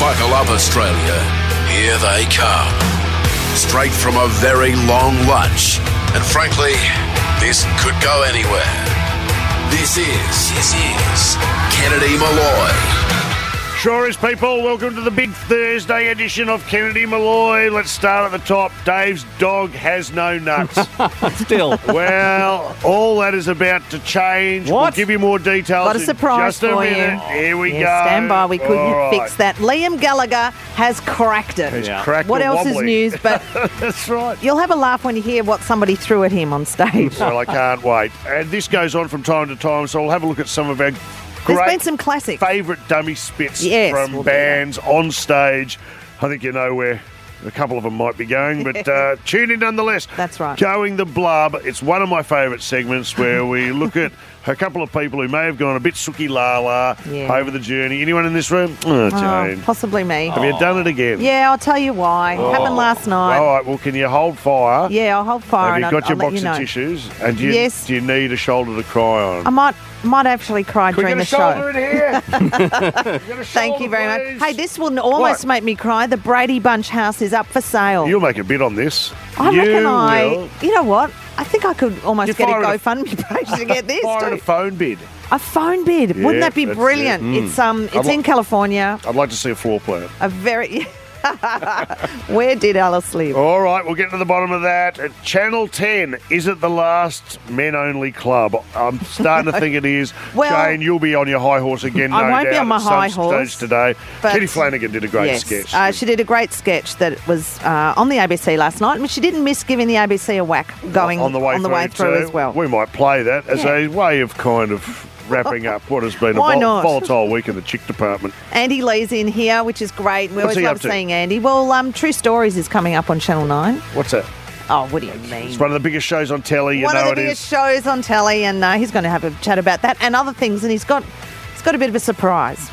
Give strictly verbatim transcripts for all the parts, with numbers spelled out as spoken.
Buckle up, Australia. Here they come. Straight from a very long lunch. And frankly, this could go anywhere. This is, this is Kennedy Malloy. Sure is, people. Welcome to the big Thursday edition of Kennedy Malloy. Let's start at the top. Dave's dog has no nuts. Still. Well, all that is about to change. What? We'll give you more details. Got a in surprise just a for minute. you. Here we Yes, go. stand by. We couldn't All right. fix that. Liam Gallagher has cracked it. He's Yeah. cracked What and else is wobbly. news? But That's right. you'll have a laugh when you hear what somebody threw at him on stage. Well, I can't wait. And this goes on from time to time, so we'll have a look at some of our There's great been some classics. favourite dummy spits Yes, from we'll do that. bands on stage. I think you know where a couple of them might be going, but uh, tune in nonetheless. That's right. Going the Blub. It's one of my favourite segments where we look at a couple of people who may have gone a bit sooky la la Yeah. over the journey. Anyone in this room? Oh, Oh, Jane. possibly me. Have you done it again? Yeah, I'll tell you why. Happened last night. All right, well, can you hold fire? Yeah, I'll hold fire Have and you I'll, got your I'll let box you know. of tissues? And do you, Yes. do you need a shoulder to cry on? I might might actually cry Can we during get the a shoulder show. in here? You got a Thank shoulder, you very please? much. Hey, this will almost What? make me cry. The Brady Bunch house is up for sale. You'll make a bid on this. I you reckon I. will. You know what? I think I could almost You get a fire it a- GoFundMe page to get this. Fire too. a phone bid. A phone bid. Yeah, Wouldn't that be that's brilliant? it. Mm. It's um, it's I'd in li- California. I'd like to see a floor plan. A very. Where did Alice live? All right, we'll get to the bottom of that. At Channel ten, is it the last men-only club? I'm starting to think it is. Well, Jane, you'll be on your high horse again, I no won't be doubt, on my at some high horse, stage today. but- Kitty Flanagan did a great yes, sketch. Uh, she did a great sketch that was uh, on the A B C last night. I mean, she didn't miss giving the A B C a whack going on the way, through, too. as well. We might play that as Yeah. a way of kind of wrapping up what has been a Why vol- not? volatile week in the chick department. Andy Lee's in here, which is great. We What's always he love up to? seeing Andy. Well, um, True Stories is coming up on Channel nine. What's that? Oh, what do you mean? It's one of the biggest shows on telly. You One know of the it biggest is. shows on telly, and uh, he's going to have a chat about that and other things. And he's got, he's got a bit of a surprise.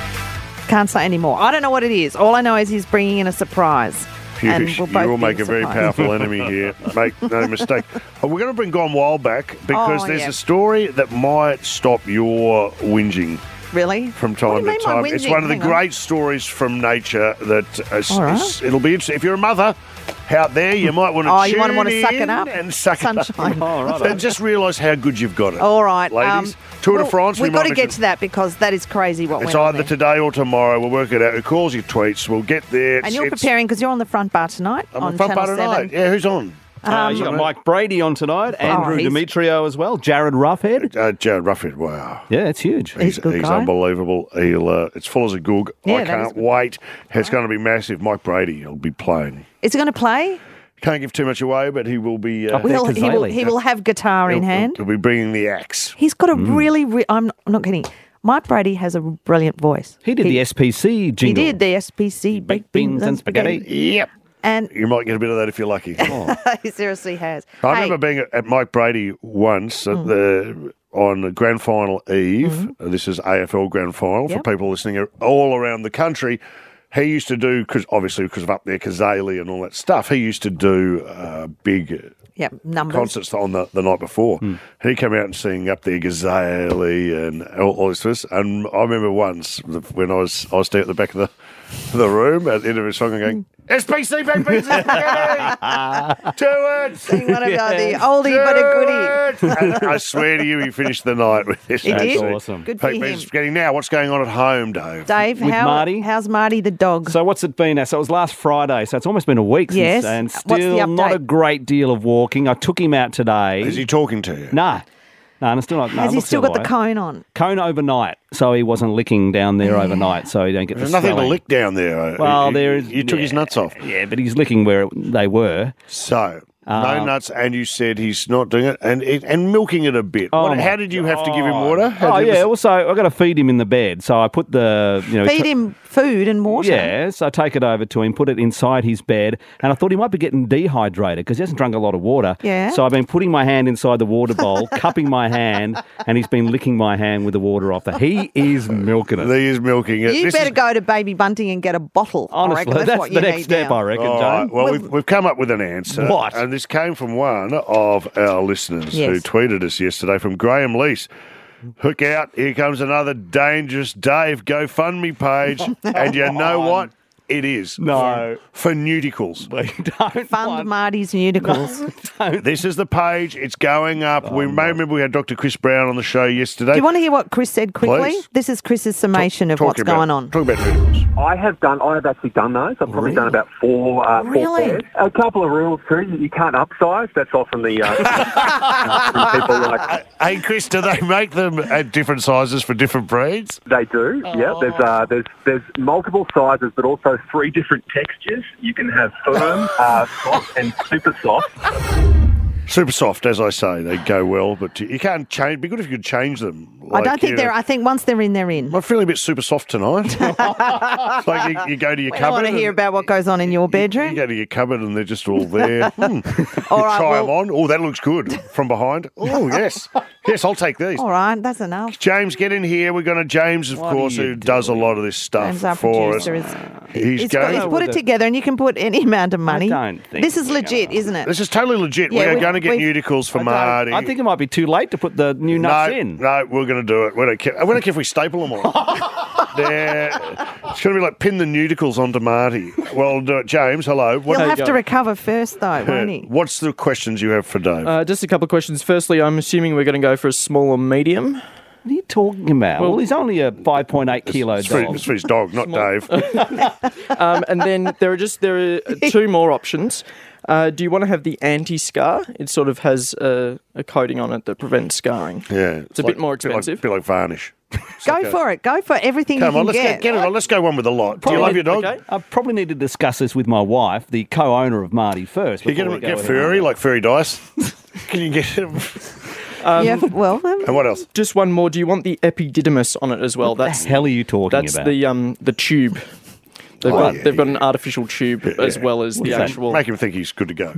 Can't say any more. I don't know what it is. All I know is he's bringing in a surprise. And Phew, we'll both you will be make a very surprised. powerful enemy here. Make no mistake. Oh, we're going to bring Gone Wild back because Oh, there's yeah. a story that might stop your whinging Really? from What do you time to mean by time. It's whinging? one of the Hang on. great stories from nature that is, All right. is- it'll be interesting. If you're a mother out there, you might want to Oh, tune you might wanna suck it in up? and suck Sunshine. it Oh, up. right. And just realise how good you've got it. All right. Ladies, um, Tour de well, France, we We've might got to get mention- to that because that is crazy what It's went on either there. today or tomorrow. We'll work it out. Who calls your tweets? We'll get there. And It's- you're it's- preparing because you're on the front bar tonight I'm on on front Channel part seven. tonight. Yeah, who's on? Uh, you got Mike Brady on tonight, Andrew he's- Demetrio as well, Jared Roughhead. Uh, Jared Ruffhead. Wow. Yeah, it's huge. He's a good he's guy. unbelievable. He'll, uh, it's full as a goog. Yeah, I that is can't good. wait. It's going to be massive. Mike Brady, he'll be playing. Is he going to play? Can't give too much away, but he will be. Uh, Oh, He'll, he, will, Kazali. he will have guitar in he'll, hand. He'll be bringing the axe. He's got a Mm. really, re- I'm I'm not kidding. Mike Brady has a brilliant voice. He did the S P C He jingle. did the S P C baked beans and spaghetti. Yep. And You might get a bit of that if you're lucky. he seriously has. I Hey, remember being at, at Mike Brady once at the on the grand final eve. Uh, This is A F L grand final Yep. for people listening all around the country. He used to do, cause obviously because of up there, Kazali and all that stuff, he used to do uh, big yeah, numbers. concerts on the, the night before. And he'd come out and sing up there Gazali and all, all this stuff. And I remember once when I was I was down at the back of the the room at the end of his song and going, S P C, baked beans and spaghetti! Do it! Sing one of the- the oldie but a goodie. goodie. And I swear to you, he finished the night with this. He actually. did? awesome. Good for Baked him. beans and spaghetti. Now, what's going on at home, Dave? Dave, With how, Marty? how's Marty the dog? So what's it been? So it was last Friday, so it's almost been a week since, Yes. and What's the still not update? a great deal of walking. I took him out today. Is he talking to you? No. No, and it's still not. No, Has it he looks still the got the other way. cone on? Cone overnight, so he wasn't licking down there overnight, so he don't get There's the nothing to swelling. lick down there. Well, You- there is. You took his yeah, nuts off. Yeah, but he's licking where it, they were. So, no Um, nuts, and you said he's not doing it, and it, and milking it a bit. Oh What- my how did you have to give him water? How Oh did- yeah. Also, I got to feed him in the bed, so I put the you know Feed t- him food and water. Yeah, so I take it over to him, put it inside his bed, and I thought he might be getting dehydrated because he hasn't drunk a lot of water. Yeah. So I've been putting my hand inside the water bowl, cupping my hand, and he's been licking my hand with the water off there. He is milking it. He is milking it. You This better is- go to Baby Bunting and get a bottle. I Honestly, reckon that's, that's what the you next need step, now. I reckon, All John. right, well, Well- we've, we've come up with an answer. What? And this came from one of our listeners Yes. who tweeted us yesterday from Graham Lease, Hook out. Here comes another Dangerous Dave GoFundMe page. And you know what? It is. No. For Nudicles. We don't Fund want- Marty's Nudicles. don't. This is the page. It's going up. we may remember we had Doctor Chris Brown on the show yesterday. Do you want to hear what Chris said quickly? Please. This is Chris's summation of Talk what's about- going on. Talk about Nudicles. I have done. I have actually done those. I've probably Really? done about four. Uh, four Really? pairs. A couple of rules too. You can't upsize. That's often the uh, uh, from people like Hey, Chris, do they make them at different sizes for different breeds? they do. Yeah. There's uh, there's there's multiple sizes, but also three different textures. You can have firm, uh, soft, and super soft. Super soft, as I say. They go well, but you can't change. It'd be good if you could change them. I Like, don't think you they're. know, I think once they're in, they're in. I'm feeling a bit super soft tonight. It's like you, you go to your I cupboard. want to hear and- about what goes on in your You bedroom. go to your cupboard and they're just all there. Hmm. All You right, try well- them on. Oh, that looks good from behind. Oh, yes. Yes, I'll take these. All right, that's enough. James, get in here. We're going to James, of What course, are you who does a lot of this stuff James, our for producer, us. is. He's He's, got, going. he's Go put with it it. together, and you can put any amount of money. don't think this is we legit, are. isn't it? This is totally legit. Yeah, we are we- going to get we've- Nudicles for I don't- Marty. I think it might be too late to put the new nuts no, in. no, we're going to do it. We don't care. We don't care if we staple them on. They're- it's going to be like pin the Nudicles onto Marty. Well, we'll do it. James, hello. What, He'll you have go. to recover first, though, won't he? what's the questions you have for Dave? Uh, just a couple of questions. Firstly, I'm assuming we're going to go for a small or medium. What are you talking about? Well, he's only a five point eight kilo it's, for, dog. it's for his dog, not Dave. Um, and then there are just there are two more options. Uh, do you want to have the anti-scar? It sort of has a, a coating on it that prevents scarring. Yeah, It's a bit more Bit like, expensive. bit like varnish. Go for it. Go for everything Come you on, can let's get. get, get it on. Let's go one with a lot. Do you Probably- love your dog? Okay. I probably need to discuss this with my wife, the co-owner of Marty, first. You get, before him, we go get ahead. furry, like furry dice. Can you get him? yeah, well, um, And what else? Just one more. Do you want the epididymis on it as well? What That's the hell are you talking that's about? the um the tube. They've Oh, got yeah, they've got yeah. an artificial tube as well as the that? actual. Make him think he's good to go.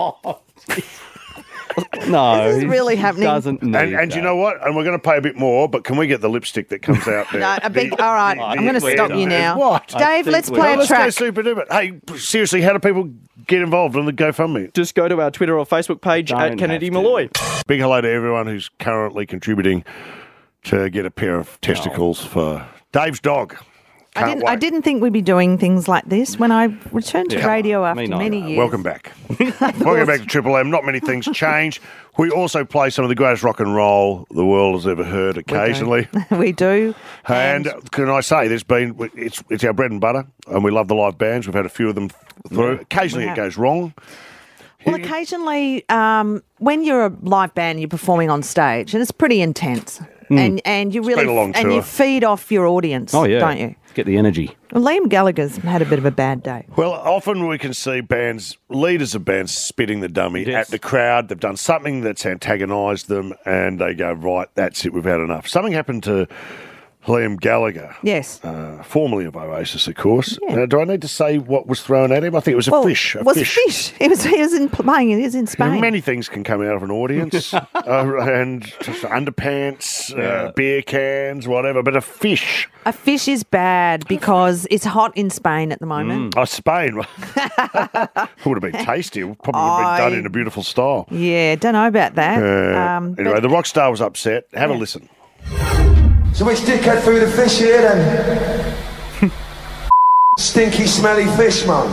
no, This is he really happening. Doesn't need And, and you that. know what? And we're going to pay a bit more, but can we get the lipstick that comes out there? no, a big. The- All right, the- I'm going to the- stop you now. What? Dave, think let's we- play Well, a let's track. go super duper. Hey, seriously, how do people get involved on the GoFundMe? Just go to our Twitter or Facebook page Don't at Kennedy have to. Malloy. Big hello to everyone who's currently contributing to get a pair of testicles for Dave's dog. I Can't didn't. I wait. didn't think we'd be doing things like this when I returned to Yeah. radio after Me neither. many years. Welcome back. Welcome back to Triple M. Not many things change. We also play some of the greatest rock and roll the world has ever heard occasionally. we do. And can I say, there's been it's it's our bread and butter, and we love the live bands. We've had a few of them through. Occasionally We it have. goes wrong. Well, occasionally, um, when you're a live band, you're performing on stage, and it's pretty intense. And and you really been a long and you tour. feed off your audience, Oh yeah, don't you? Get the energy. Well, Liam Gallagher's had a bit of a bad day. Well, often we can see bands, leaders of bands, spitting the dummy Yes. at the crowd. They've done something that's antagonised them, and they go, right, that's it, we've had enough. Something happened to Liam Gallagher. Yes. Uh, formerly of Oasis, of course. Uh, do I need to say what was thrown at him? I think it was a well, fish. A was fish. fish. He was he was in playing. He was in Spain. Many things can come out of an audience, uh, and just underpants, uh, beer cans, whatever. But a fish, A fish is bad because it's hot in Spain at the moment. oh, Spain, would have been tasty. It probably would have been done I- in a beautiful style. Yeah, don't know about that. Uh, um, anyway, but the rock star was upset. Have a Yeah. listen. So which dickhead threw the fish here then? Stinky, smelly fish, man.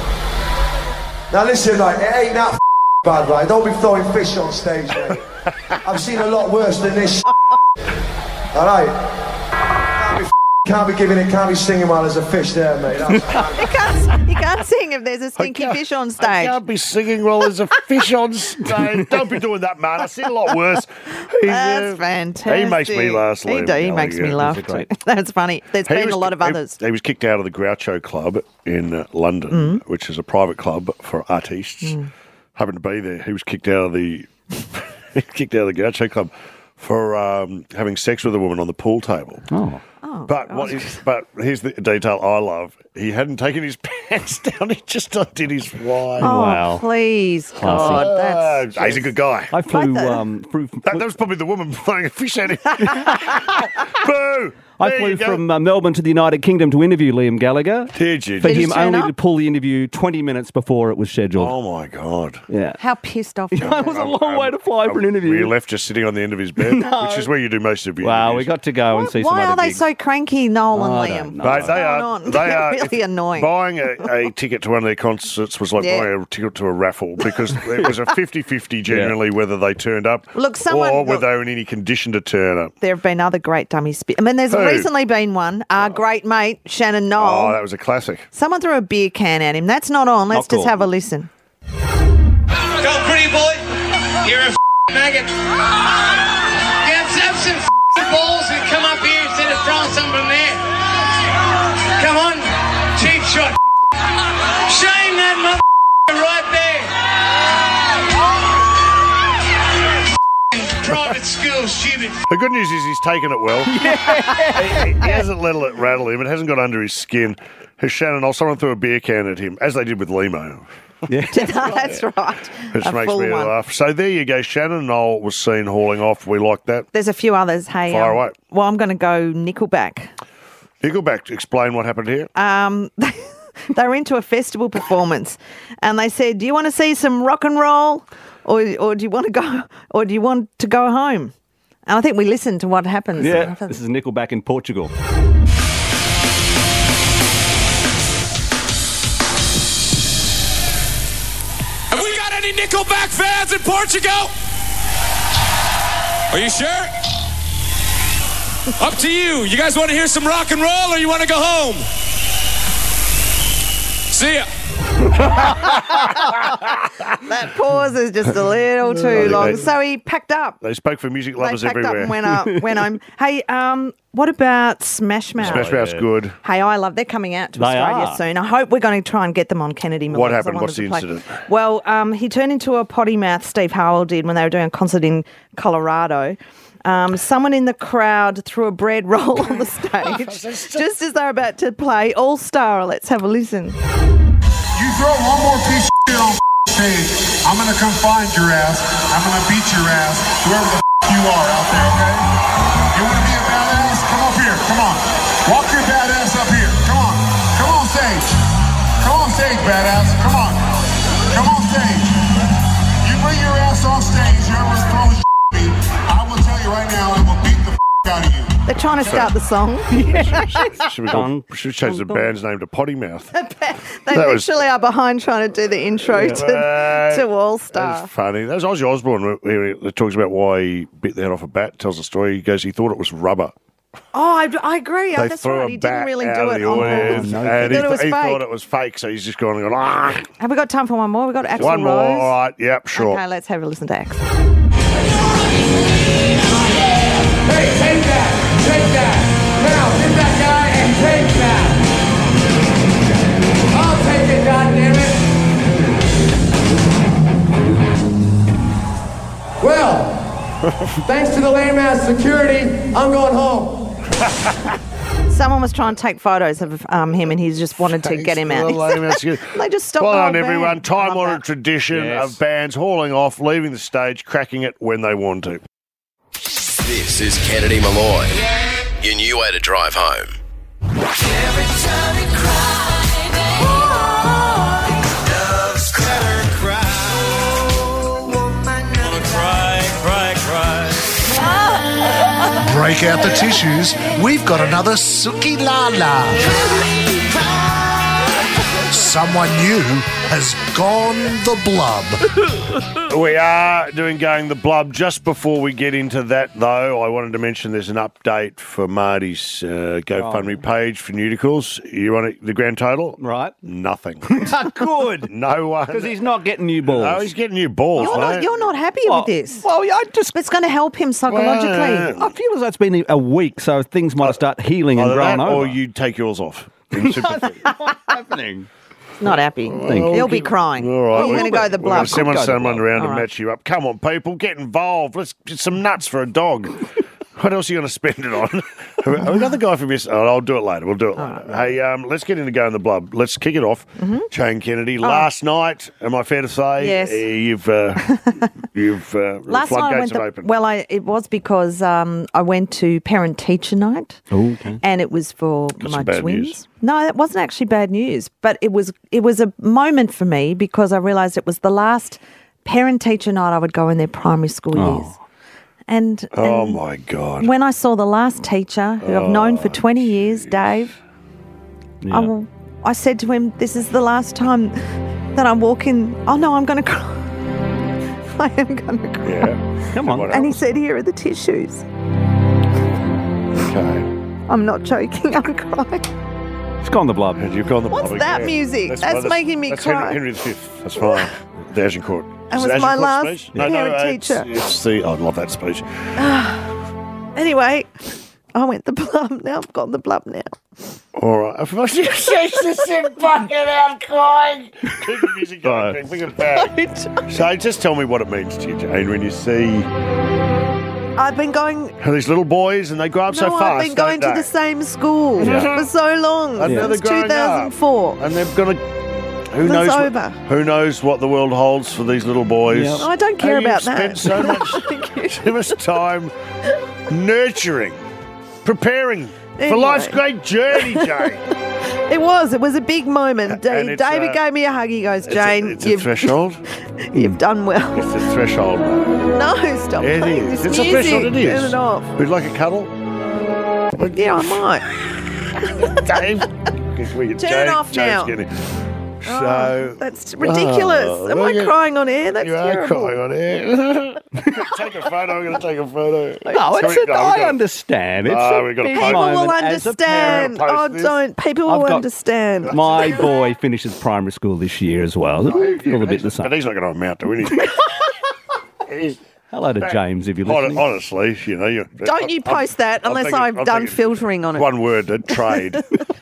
Now listen, like, it ain't that bad, right? Don't be throwing fish on stage, mate. I've seen a lot worse than this. Alright? Can't be, can't be giving it, can't be singing while there's a fish there, mate. That's, you can't you can't sing if there's a stinky can't- fish on I stage. can't be singing while there's a fish on stage. Don't be doing that, man. I've seen a lot worse. He's, That's uh, fantastic. He makes me laugh. He, Liam do, he Gallagher. makes me He's laugh a too. great- That's funny. There's He been was- a lot of he- others. He was kicked out of the Groucho Club in uh, London, Mm. which is a private club for artists. Happened to be there. He was kicked out of the kicked out of the Groucho Club for um, having sex with a woman on the pool table. Oh. But what is, but here's the detail I love. He hadn't taken his pants down. He just undid his wine. Oh, Wow. please, God, that's Uh, he's a good guy. I flew. Like that. Um, through, That, that was probably the woman throwing a fish at him. Boo! I There flew you go. from uh, Melbourne to the United Kingdom to interview Liam Gallagher. Did you? For Did he him turn only up? to pull the interview twenty minutes before it was scheduled. Oh, my God. Yeah. How pissed off you It was a long way to fly for an interview. Were you left just sitting on the end of his bed? Which is where you do most of your Wow, we interviews. got to go and see some Why other are they gigs. so cranky, Noel and I Liam? don't know. They, What's they going are, on? they They're are really if annoying. Buying a, a ticket to one of their concerts was like Yeah. buying a ticket to a raffle because it was a fifty-fifty generally whether they turned up Look, someone- or whether look- they were in any condition to turn up. There have been other great dummy spit. I mean, there's Who? recently been one. Our great mate, Shannon Knoll. Oh, that was a classic. Someone threw a beer can at him. That's not on. Let's Not just cool. have a listen. Go, pretty boy. You're a f***ing maggot. Get up some f***ing balls and come up here instead of throwing something from there. Come on, cheap shot. Shame that motherfucker right there. F***ing private school, stupid. The good news is he's taken it well. he, he hasn't let it rattle him. It hasn't got under his skin. Has Shannon, or someone threw a beer can at him, as they did with Limo. That's right. Which A makes full me one. laugh. So there you go. Shannon Knoll was seen hauling off. We like that. There's a few others. Hey, Fire um, away. well, I'm going to go Nickelback. Nickelback, explain what happened here. Um, they were into a festival performance, and they said, "Do you want to see some rock and roll, or or do you want to go, or do you want to go home?" And I think we listened to what happens. Yeah, this is Nickelback in Portugal. Have we got any Nickelback fans in Portugal? Are you sure? Up to you. You guys want to hear some rock and roll or you want to go home? See ya. That pause is just a little too long. So he packed up. They spoke for music They lovers packed everywhere. up and went up, went home. Hey, um, what about Smash Mouth? Smash Mouth's good. Hey, I love. They're coming out to They Australia are. soon. I hope we're going to try and get them on Kennedy Miller. What 'cause I happened? want What's them the to play. incident? Well, um, he turned into a potty mouth. Steve Howell did when they were doing a concert in Colorado. Um, someone in the crowd threw a bread roll on the stage just as they were about to play All Star. Let's have a listen. You throw one more piece of shit on stage, I'm gonna come find your ass. I'm gonna beat your ass, whoever the you are out there, okay? You wanna be a badass? Come up here, come on. Walk your badass up here. Come on. Come on stage. Come on stage, badass. Come on. Come on stage. You bring your ass on stage, whoever's throwing shit at me, I will tell you right now, I will beat the out of you. They're trying to start the song. Should we go, should change the band's name to Potty Mouth. They That was- literally are behind trying to do the intro to, Uh, to All Star. That's funny. That was Ozzy Osbourne where he talks about why he bit the head off a bat, tells the story. He goes, he thought it was rubber. Oh, I, I agree. Oh, They that's threw right. a He bat didn't really out do of it the on audience, purpose. and He he, thought it was he fake. thought it was fake, so he's just gone and gone, ah. Have we got time for one more? We've got Axl One more. Rose. All right, yep, sure. Okay, let's have a listen to Axl. Hey, take that. Take that. Now, get that guy and take that. I'll take it, goddammit. Well, thanks to the lame ass security, I'm going home. Someone was trying to take photos of um, him and he's just wanted to get him out. They just stopped Well the whole done, everyone. band. I Time love honoured that. tradition Yes. of bands hauling off, leaving the stage, cracking it when they want to. This is Kennedy Malloy. Your new way to drive home. Every time you cry, love's cry, cry. Wanna cry, cry, cry. Break out the tissues. We've got another Suki Lala. Someone new has gone the blub. We are doing Going the Blub. Just before we get into that, though, I wanted to mention there's an update for Marty's uh, GoFundMe page for Nudicles. You want it, the grand total? Right. Nothing. Good. No one. Because he's not getting new balls. No, he's getting new balls, You're mate. not, you're not happy Well, with this. Well, I just It's going to help him psychologically. Well, I feel as though it's been a week, so things might start healing and Either growing that, over. or you take yours off. In sympathy. What's happening? Not happy. you. He'll be crying. All right. You're we're going to go the We're going blood. to summon Go the someone blob. around All to right. match you up. Come on, people, get involved. Let's get some nuts for a dog. What else are you going to spend it on? Another guy from yes. Oh, I'll do it later. We'll do it later. Oh, hey, um, let's get into Go in the Blub. Let's kick it off. Mm-hmm. Jane Kennedy. Last night, am I fair to say? Yes. uh, you've uh, you've uh, Last night I floodgates went have the, opened. well, I, it was because um, I went to parent teacher night, Oh, okay. and it was for Got my some bad twins. news. No, that wasn't actually bad news, but it was it was a moment for me because I realised it was the last parent teacher night I would go in their primary school Oh. years, and, Oh and my God! when I saw the last teacher who I've known for twenty years, Dave, Yeah. I, will- I said to him, "This is the last time that I walk in." Oh no, I'm going to cry. I am going to cry. Yeah. Come on. What And he else? said, "Here are the tissues." Okay. I'm not joking. I'm crying. It's gone the Blub. And you've gone the What's blub that again. music? That's fine. making me that's cry. Henry, Henry the Fifth. That's fine. The Agincourt. That Is was it my Agincourt last speech? parent it's- teacher. It's the. I love that speech. Anyway, I went the blub. Now I've got the blub now. All right. She's just in bucket out crying. Keep the music going. King. Bring it back. So just tell me what it means to you, Jane, when you see I've been going. these little boys and they grow up No, so fast. I've been going to don't the they? same school Yeah. for so long. And now Since they're growing two thousand four. And they've got to. Who That's knows? What, over. who knows what the world holds for these little boys? Yeah. I don't care And about you've that. spent so much, so much time nurturing, preparing for Anyway. life's great journey, Jane. It was. It was a big moment. Da- And it's, David uh, gave me a hug. He goes, It's a- Jane, it's a, you've, threshold. you've done well. It's a threshold. No, stop It playing is. this It's a music. threshold. It is. Turn it off. Would you like a cuddle? Yeah, I might. Dave, we get Turn Jane- off Jane's now. getting- So Oh, that's ridiculous. Oh, Am look I at- crying on air? That's you are terrible. crying on air. Take a photo. I'm going to take a photo. No, it's Sorry, a, no, we've I got- understand. It's No, a we've got to big post- People moment will as a understand. parent. Oh, Post this. don't. People I've will got- understand. My boy finishes primary school this year as well. It'll feel a bit the But same. he's not going to amount to anything. He's- Hello to James if you're Hon- listening. Honestly, you know, you Don't you I'm- post that I'm unless thinking- I've I'm done thinking filtering on it. One word, a trade.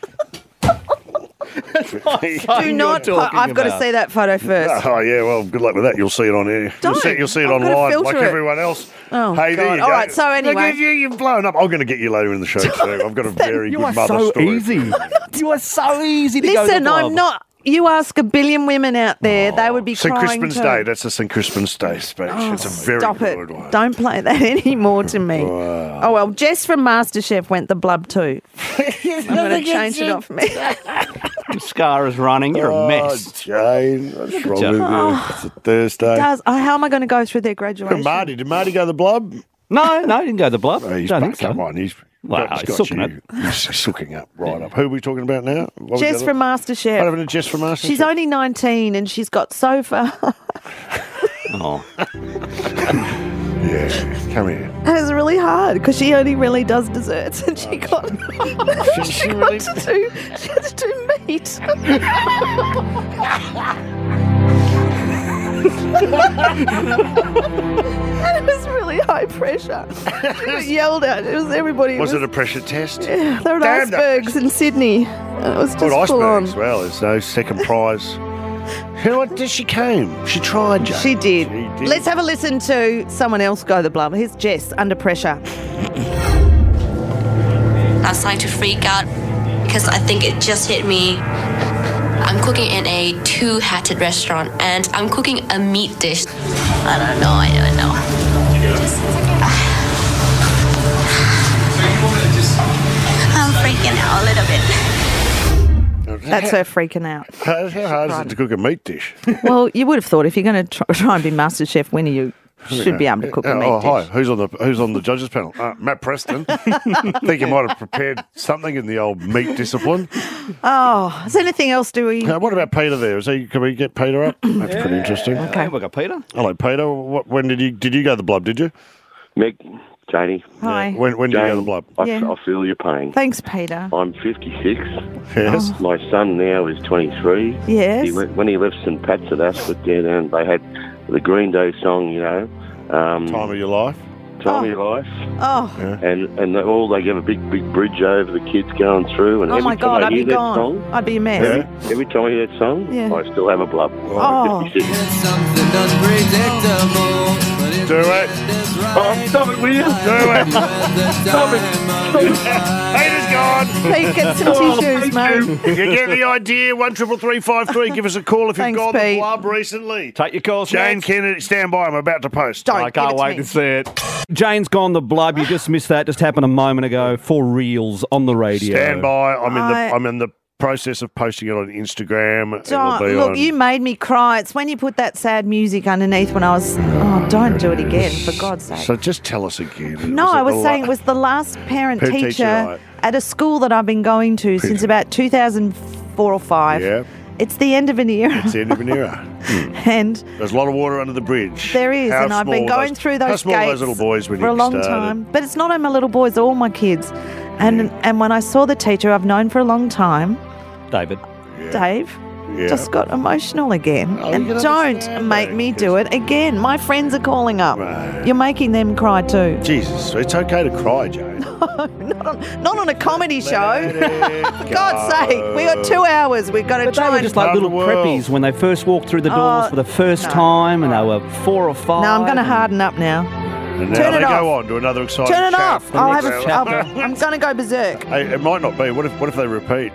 Do not. Po- I've got to see that photo first. Oh yeah, well, good luck with that. You'll see it on air. You'll Don't. see, you'll see it I've gotta online, filter like it. everyone else. Oh, hey, there God. you All go. right, so Look anyway. at you, you've blown up. I'm going to get you later in the show too. I've got a very You good are mother so story. easy. You are so easy to go to Listen, the I'm club. not. You ask a billion women out there, they would be Saint crying Crispin's too. Day. That's the Saint Crispin's Day speech. Oh, it's a very stop good it. one. Don't play that anymore to me. Oh, well, Jess from MasterChef went the blub too. I'm going to change it off me. Mascara's running. You're a mess. Oh, Jane, what's wrong you. with you? Oh. It's a Thursday. Does, oh, how am I going to go through their graduation? Marty, did Marty go the blub? No, no, he didn't go to the Blub. Oh, he's Don't back. think so. Come on, he's, Wow, got, he's got sooking you. He's sooking up right up. Who are we talking about now? What was Jess the from other- MasterChef. What happened to Jess from MasterChef? She's only nineteen and she's got so far. Oh. Yeah, come here. And it's really hard because she only really does desserts and she got, she, she got really- to do, she had to do meat. And it was really high pressure. She got yelled at. It was everybody. Was it a pressure test? Yeah, there were Damn that- icebergs in Sydney. And it was just Well, full on. icebergs as well. There's no second prize. You know what? Did she came? She tried, Jane. She did. She did. Let's have a listen to someone else go the blub. Here's Jess under pressure. I started to freak out because I think it just hit me. I'm cooking in a two-hatted restaurant and I'm cooking a meat dish. I don't know, I don't know. Just, I'm freaking out a little bit. That's her freaking out. How, how hard is it to cook a meat dish? Well, you would have thought if you're going to try, try and be MasterChef winner, you should be able to cook a meat oh, hi. dish. Who's on the Who's on the judges panel? Uh, Matt Preston. Think you might have prepared something in the old meat discipline. Oh, is there anything else? Do we? Uh, what about Peter there? Is he? Can we get Peter up? That's pretty interesting. Okay, we got Peter. Hello, Peter. What, when did you did you go the blub? Did you? Meg, Janie. Hi. When when did you go the Jane, blub? I, Yeah. I feel your pain. Thanks, Peter. I'm fifty-six. Yes. My son now is twenty-three. Yes. He went, when he left St Pat's at Ascot down there, and they had the Green Day song, you know. Um, Time of your life. Time of Your Life. Oh, And and they, all they have a big big bridge over the kids going through. And oh every my time God, I I'd hear be that gone. song, I'd be a mess. Yeah. every time I hear that song, Yeah. I still have a blub. Oh. I'm fifty-six. Something unpredictable, but Do it. Oh, stop it, will you? Do it. Stop it. Peter's gone. Pete, get some Oh, tissues, mate. You get the idea. One triple three five three. Give us a call if you've Thanks, gone Pete. the blub recently. Take your calls, Jane Mates. Kennedy, stand by. I'm about to post. Don't I give can't it to wait me. to see it. Jane's gone the blub. You just missed that. Just happened a moment ago. For reals on the radio. Stand by. I'm in the. I- I'm in the process of posting it on Instagram. It'll Don't, be look, on- you made me cry. It's when you put that sad music underneath when I was. Oh, don't do it again, for God's sake. So just tell us again. No, I it was the saying la- it was the last parent Parent teacher, teacher, right. at a school that I've been going to since about two thousand four or five. Yeah, It's the end of an era. it's the end of an era. And There's a lot of water under the bridge. there is, How and I've been small going those- through How those small are gates those little boys when for you a long started? time. But it's not only my little boys, they're all my kids. And and when I saw the teacher I've known for a long time, David. Yeah. Dave, Yeah. just got emotional again. Oh, you and can don't understand make that, me 'cause- do it again. My friends are calling up. Right. You're making them cry too. Jesus, it's okay to cry, Jane. not, on, not on a comedy show. Let it For God's sake, we got two hours. We've got to But they try were and... just like Around little the world. preppies when they first walked through the doors Oh, for the first no. time, and they were four or five. No, I'm going to and- harden up now. And now Turn they it go off. on to another exciting Turn it chat off. for the I'll have next a... hour. I'll, I'm going to go berserk. Hey, it might not be. What if? What if they repeat?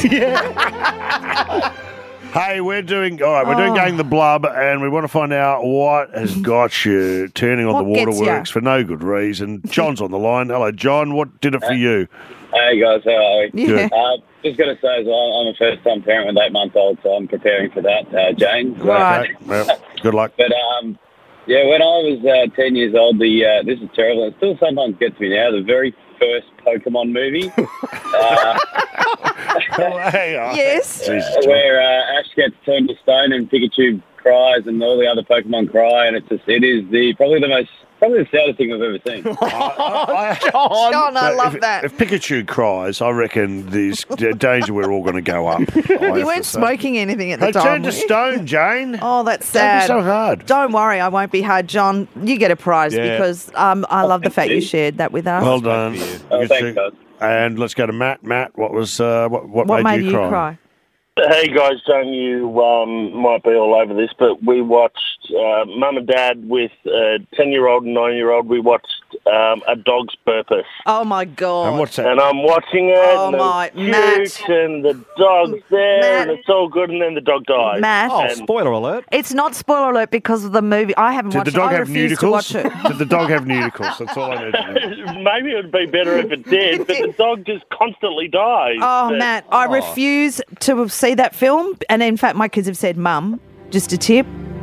Hey, we're doing all right. We're doing Oh. Gang the Blub, and we want to find out what has got you turning on What the gets waterworks ya? for no good reason. John's on the line. Hello, John. What did it for you? Hey guys, how are we? Yeah. Uh, just going to say as well, I'm a first-time parent with eight months old, so I'm preparing for that, uh, Jane. So- Right. Okay, well, good luck. But um, yeah, when I was uh, ten years old, the uh, this is terrible. It still sometimes gets me now. The very first Pokemon movie, uh, Hey, oh, Yes. Jesus, John. where uh, Ash gets turned to stone and Pikachu cries and all the other Pokemon cry, and it's just it is the probably the most probably the saddest thing I've ever seen. I- John, I But love if, that. If Pikachu cries, I reckon there's d- danger we're all going to go up. I have You to weren't say. smoking anything at the They time. turned to were you? stone, Jane. Oh, that's Don't be sad. so hard. Don't worry, I won't be hard, John. You get a prize Yeah. because um, I love the fact you you. shared that with us. Well done. Oh, Good thanks, to- guys. And let's go to Matt. Matt, what was uh, what, what, what made, you cry? cry? Hey guys, John, you um, might be all over this, but we watched uh, Mum and Dad with a ten-year-old and nine-year-old. We watched um, A Dog's Purpose. Oh my God! And what's that? And I'm watching it, Oh, and my- it's cute, and the dog's there, Matt. and it's all good, and then the dog dies. Matt. Oh, And- spoiler alert. It's not spoiler alert because of the movie. I haven't Did watched the dog it. I have refuse to nudicles? watch it. Did the dog have nudicles? That's all I need to know. Maybe it would be better if it did, but the dog just constantly dies. Oh, But- Matt, I refuse to see that film. And in fact, my kids have said, Mum, just a tip.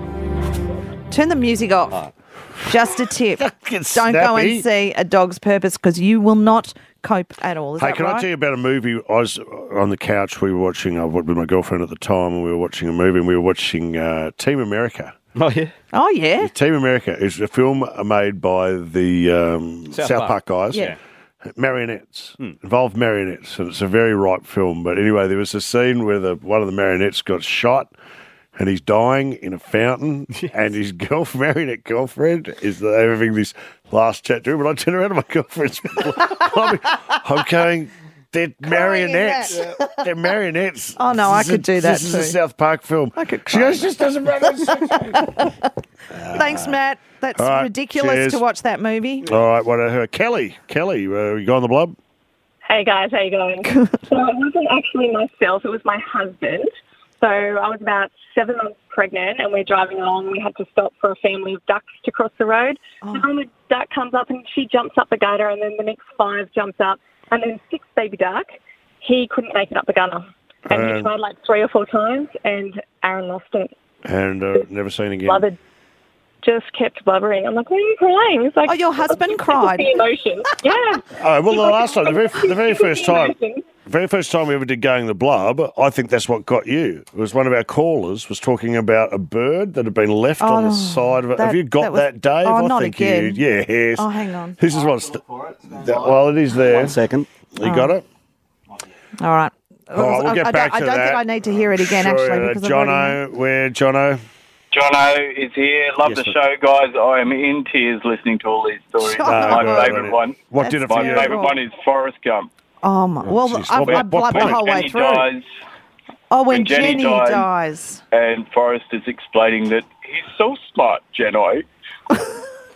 Turn the music off. Just a tip. Get Don't go snappy. and see A Dog's Purpose because you will not cope at all. Is Hey, that can right? I tell you about a movie? I was on the couch. We were watching. I was with my girlfriend at the time, and we were watching a movie. And we were watching uh, Team America. Oh, yeah. Oh, yeah. Team America is a film made by the um, South, South Park. Park. guys. Yeah. Marionettes. Involved marionettes, and it's a very ripe film. But anyway, there was a scene where the one of the marionettes got shot, and he's dying in a fountain, and his girl, marionette girlfriend is having this last chat to him. And I turn around to my girlfriend, I'm, I'm going, they're marionettes. They're marionettes. Oh, no, I This is could a- do that This is a too. South Park film. I could She cry. goes, this doesn't matter. Thanks, Matt. That's All right, ridiculous cheers. to watch that movie. All right, what uh, her Kelly? Kelly, uh, you go on the blub? Hey guys, how you going? so it wasn't actually myself, it was my husband. So I was about seven months pregnant and we're driving along. We had to stop for a family of ducks to cross the road. Oh. And then the duck comes up and she jumps up the gutter and then the next five jumps up and then sixth baby duck, he couldn't make it up the gunner. And he Um, tried like three or four times and Aaron lost it. And uh, never seen again. Blubbered. Just kept blubbering. I'm like, why are you crying? It's like, Oh, your husband this is cried? The emotion. Yeah. Oh, well, the last time, the very, the very first time, Emotion. the very first time we ever did Going the Blub, I think that's what got you. It was one of our callers was talking about a bird that had been left on Oh, the side of it. that- Have you got that that, was- Dave? oh, I not think again. you. Yes. Oh, hang on. This is what's. That, well, it is there. One second. You got it. All right. All right, we'll I- get I, back don't, to I don't that. think I need to hear it again, Sure, actually. uh, Because I've already- Jono, where Jono? Jono is here. Love Yes, the sir. show, guys. I am in tears listening to all these stories. Jono. My Oh, favourite right. one. What did it for My you? favourite one is Forrest Gump. Oh, my. Well, jeez. I, What- I what blubbed the point? whole way Jenny through. dies, Oh, when, when Jenny Jenny dies. dies. and Forrest is explaining that he's so smart, Jenny.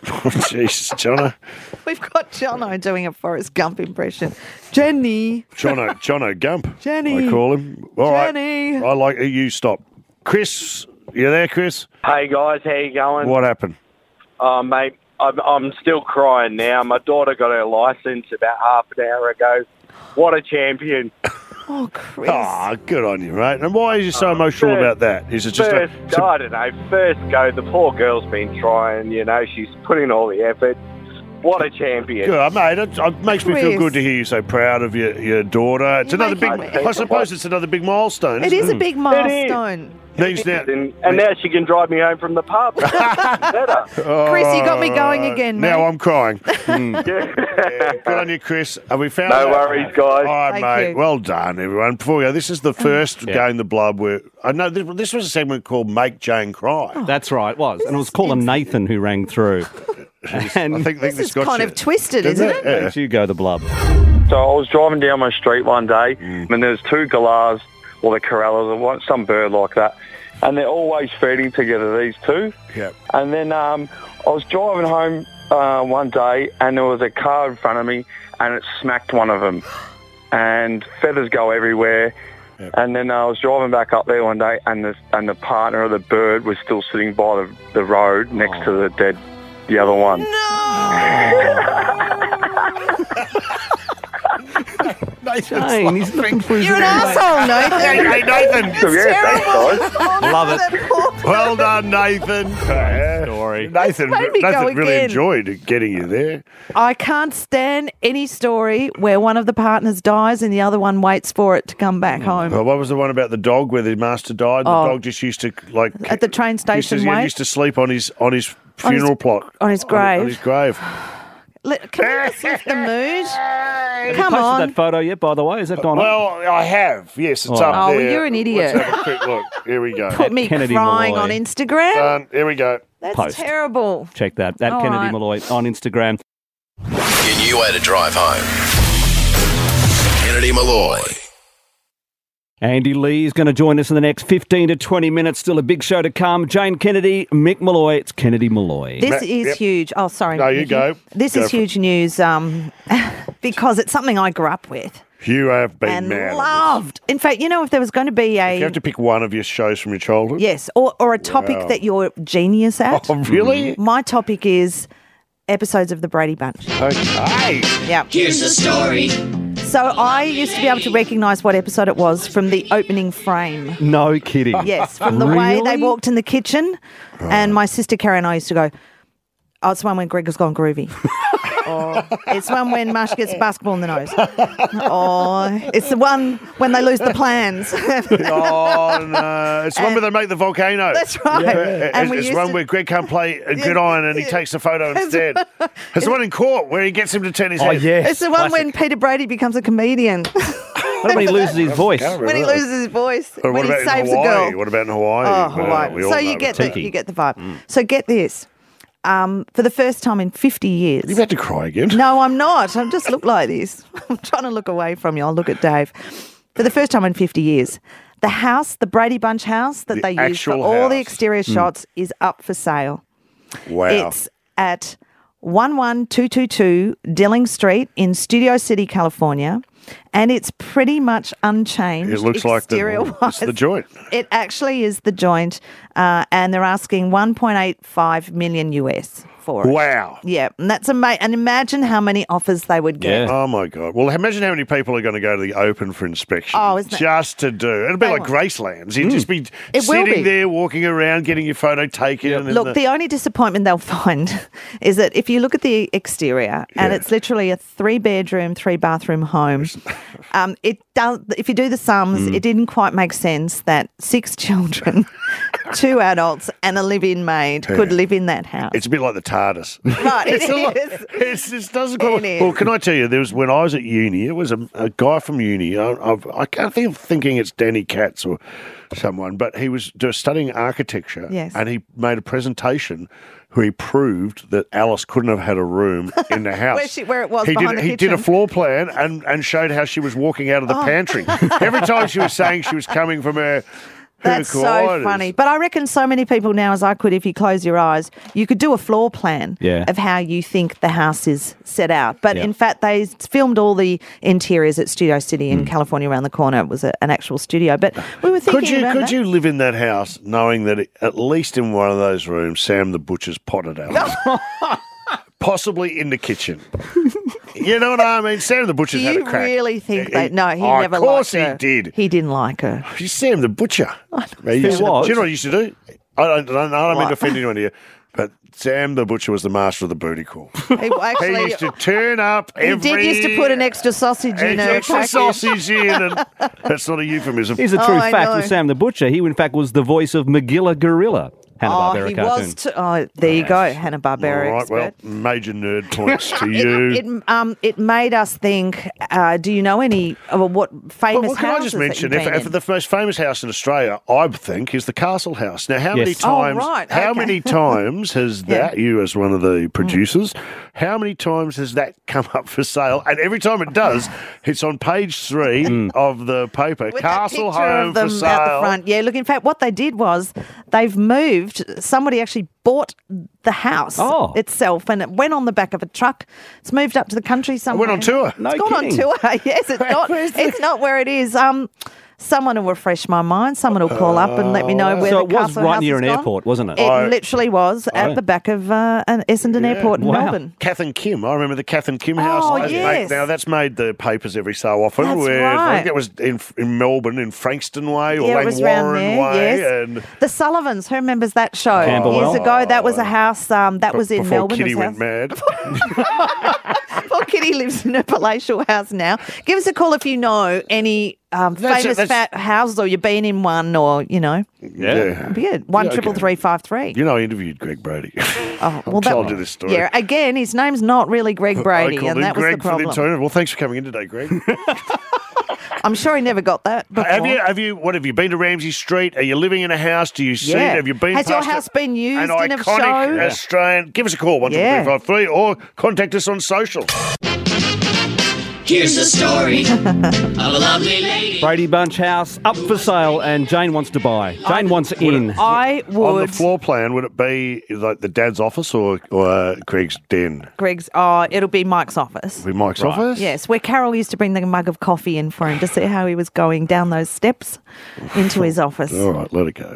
jeez, Jono. We've got Jono doing a Forrest Gump impression. Jenny. Jono, Jono Gump. Jenny. I call him. All right. Jenny. I like you. Stop. Chris, you there, Chris? Hey guys, how you going? What happened? Oh mate, I'm, I'm still crying now. My daughter got her licence about half an hour ago. What a champion! Oh, Chris. Ah, good on you, mate. And why are you so emotional first- about that? Is it just First, a, it's a- I don't know. First go, the poor girl's been trying. You know, she's put in all the effort. What a champion! good, mate? It, it makes me feel Chris. good to hear you so proud of your, your daughter. It's You another make big. me- I suppose it's another big milestone. It isn't is a big milestone. Means now, And, and now she can drive me home from the pub. Better. Chris, you got me going again, mate. Now I'm crying. Mm. Yeah, good on you, Chris. Have we found No out? worries, guys. All right, Thank mate. you. Well done, everyone. Before we go, this is the first Yeah. Game the Blood where I know this, this was a segment called Make Jane Cry. That's right, it was. And it was called Nathan who rang through. And I think, think This is got kind you. of twisted, Didn't isn't it? Yeah. Thanks, you go the blub. So I was driving down my street one day, and there's two galahs, or the corrallers, or what, some bird like that, and they're always feeding together, these two. Yeah. And then um, I was driving home uh, one day, and there was a car in front of me, and it smacked one of them, and feathers go everywhere. Yep. And then I was driving back up there one day, and the and the partner of the bird was still sitting by the, the road next to the dead, the other one. Nathan, Jane, he's looking for his You're an little mate. asshole, Nathan. Hey, Nathan. Yeah, thanks, guys. Love it. it. Well done, Nathan. Yeah. Story. Nathan, made me Nathan go really again. enjoyed getting you there. I can't stand any story where one of the partners dies and the other one waits for it to come back home. Well, what was the one about the dog where the master died? The Oh. dog just used to like At the train used to, station yeah, wait? used to sleep on his on his On his- funeral plot on his On, grave. his grave. Let, can we just lift the mood? Have Come you posted on. that photo yet, by the way? Has that gone up? Well, I have. Yes, it's Oh. up Oh, well, there. you're an idiot. Let's have a quick look. Here we go. Put me Kennedy crying Malloy. on Instagram. Done. Here we go. That's Post. terrible. Check that. At All Kennedy right. Malloy on Instagram. Your new way to drive home. Kennedy Malloy. Andy Lee is going to join us in the next fifteen to twenty minutes. Still a big show to come. Jane Kennedy, Mick Malloy. It's Kennedy Malloy. This Matt, is yep. huge. Oh, sorry. No, you Nikki. go. This Go is for it. huge news um, because it's something I grew up with You have been and mad. loved. In fact, you know, if there was going to be a You have to pick one of your shows from your childhood. yes, or, or a topic Wow. that you're genius at. Oh, really? My topic is episodes of the Brady Bunch. Okay. Yeah. Here's the story. So I used to be able to recognise what episode it was from the opening frame. No kidding. Yes, from the way they Really? walked in the kitchen. And my sister Karen and I used to go, oh, it's the one when Greg has gone groovy. Or it's the one when Marsh gets a basketball in the nose. Or it's the one when they lose the plans. Oh, no. It's the one where they make the volcano. That's right. Yeah. And It's, we it's used the one to- where Greg can't play a good iron and he takes the photo instead. It's the one in court where he gets him to turn his Oh, head. yes. It's the one when Peter Brady becomes a comedian. What when he loses his voice? when he loses his voice. Or when what he about saves in a Hawaii? girl. What about in Hawaii? Oh, Well, Hawaii. we all So know you about get that. the you get the vibe. So get this. Um, for the first time in fifty years. You've had to cry again. No, I'm not. I just look like this. I'm trying to look away from you. I'll look at Dave. For the first time in fifty years, the house, the Brady Bunch house that The they use for actual all the house. exterior shots is up for sale. Wow. It's at one one two two two Dilling Street in Studio City, California. And it's pretty much unchanged. It looks like the, exterior-wise. it's the joint. It actually is the joint, uh, and they're asking one point eight five million U S for it. Wow. Yeah, and that's amazing. And imagine how many offers they would get. Oh, my God. Well, imagine how many people are going to go to the Open for inspection. Oh, isn't it? Just to do. It'll be They like won't. Gracelands. You'd just be It will sitting be. there, walking around, getting your photo taken. and Look, the only disappointment they'll find is that if you look at the exterior, and Yeah. it's literally a three-bedroom, three-bathroom home, um, it does. If you do the sums, Mm. it didn't quite make sense that six children, two adults, and a live-in maid could Yeah. live in that house. It's a bit like the TARDIS. Right, it it's a lot- is. It's, it doesn't quite. It is. Well, can I tell you, there was when I was at uni, it was a, a guy from uni. I, I've, I can't think of thinking it's Danny Katz or someone, but he was just studying architecture. Yes. And he made a presentation where he proved that Alice couldn't have had a room in the house. Where she- where it was he behind did, the He did a kitchen. floor plan and, and showed how she was walking out of the Oh. pantry. Every time she was saying she was coming from her That's so Kirkwinders. funny. But I reckon so many people now, as I could, if you close your eyes, you could do a floor plan Yeah. of how you think the house is set out. But Yeah. in fact, they filmed all the interiors at Studio City Hmm. in California around the corner. It was a, an actual studio. But we were thinking Could you about could that. you live in that house knowing that it, at least in one of those rooms, Sam the butcher's potted out, possibly in the kitchen? You know what I mean? Sam the Do butcher's had you a crack. really think He- that? No, he oh, never Of course liked he her. did. He didn't like her. He's Sam the butcher. He used He to- was. Do you know what he used to do? I don't, I don't, I don't mean What? to offend anyone here, but Sam the butcher was the master of the booty call. He, He actually, used to turn up he every... did used to put an extra sausage in her extra package. sausage in, and that's not a euphemism. Here's a Oh, true I fact know. with Sam the Butcher. He, in fact, was the voice of Magilla Gorilla, Oh, Hanna-Barbera he cartoon. was. T- oh, there you go, Hanna-Barbera All right, expert. well, major nerd points to you. It, it, um, it made us think. Uh, do you know any? Uh, what famous Well, can I houses just that mention, you've if, been if in? the most famous house in Australia, I think, is the Castle House. Now, how many Yes. Oh, times? right, How okay. many times has Yeah. that? You, as one of the producers, how many times has that come up for sale? And every time it does, it's on page three of the paper. With Castle that picture Home of them for sale. out the front. Yeah, look. In fact, what they did was they've moved. Somebody actually bought the house Oh. itself, and it went on the back of a truck. It's moved up to the country somewhere. went on tour. No It's gone kidding. on tour. Yes, it's not. Where's the- It's not where it is. Um, someone will refresh my mind. Someone will call up and let me know where So the it was Castle right House near has an gone. airport, wasn't it? It I- literally was at Oh. the back of uh, an Essendon Airport in Wow. Melbourne. Kath and Kim. I remember the Kath and Kim house. Oh, That's yes. made- now, that's made the papers every so often. That's where I right. think it was in, in Melbourne, in Frankston Way or Yeah, it was round Langwarren there, Way. yes. And The Sullivans, who remembers that show? Camberwell. Years ago, that was a house um, that was in before Melbourne. Kitty This went house. mad. Poor Kitty lives in a palatial house now. Give us a call if you know any um, That's it, famous that's- fat houses, or you've been in one, or you know, Yeah. be good. One Yeah, triple okay. three five three. You know, I interviewed Greg Brady. Oh, well, I'm that told you this story. Yeah, again, his name's not really Greg Brady, I called and him that was Greg the for the problem. interview. Well, thanks for coming in today, Greg. I'm sure he never got that before. have you? Have you? What have you been to Ramsey Street? Are you living in a house? Do you see Yeah. it? Have you been? Has your past house it? been used An in a iconic show? Australian. Give us a call one Yeah. triple three five three or contact us on social. Here's the story of a lovely lady. Brady Bunch house up for sale, and Jane wants to buy. Jane wants in. I On the would. floor plan, would it be like the dad's office or, or uh, Greg's den? Greg's. Oh, it'll be Mike's office. Be Mike's office? Yes, where Carol used to bring the mug of coffee in for him to see how he was going down those steps into his office. All right, let it go.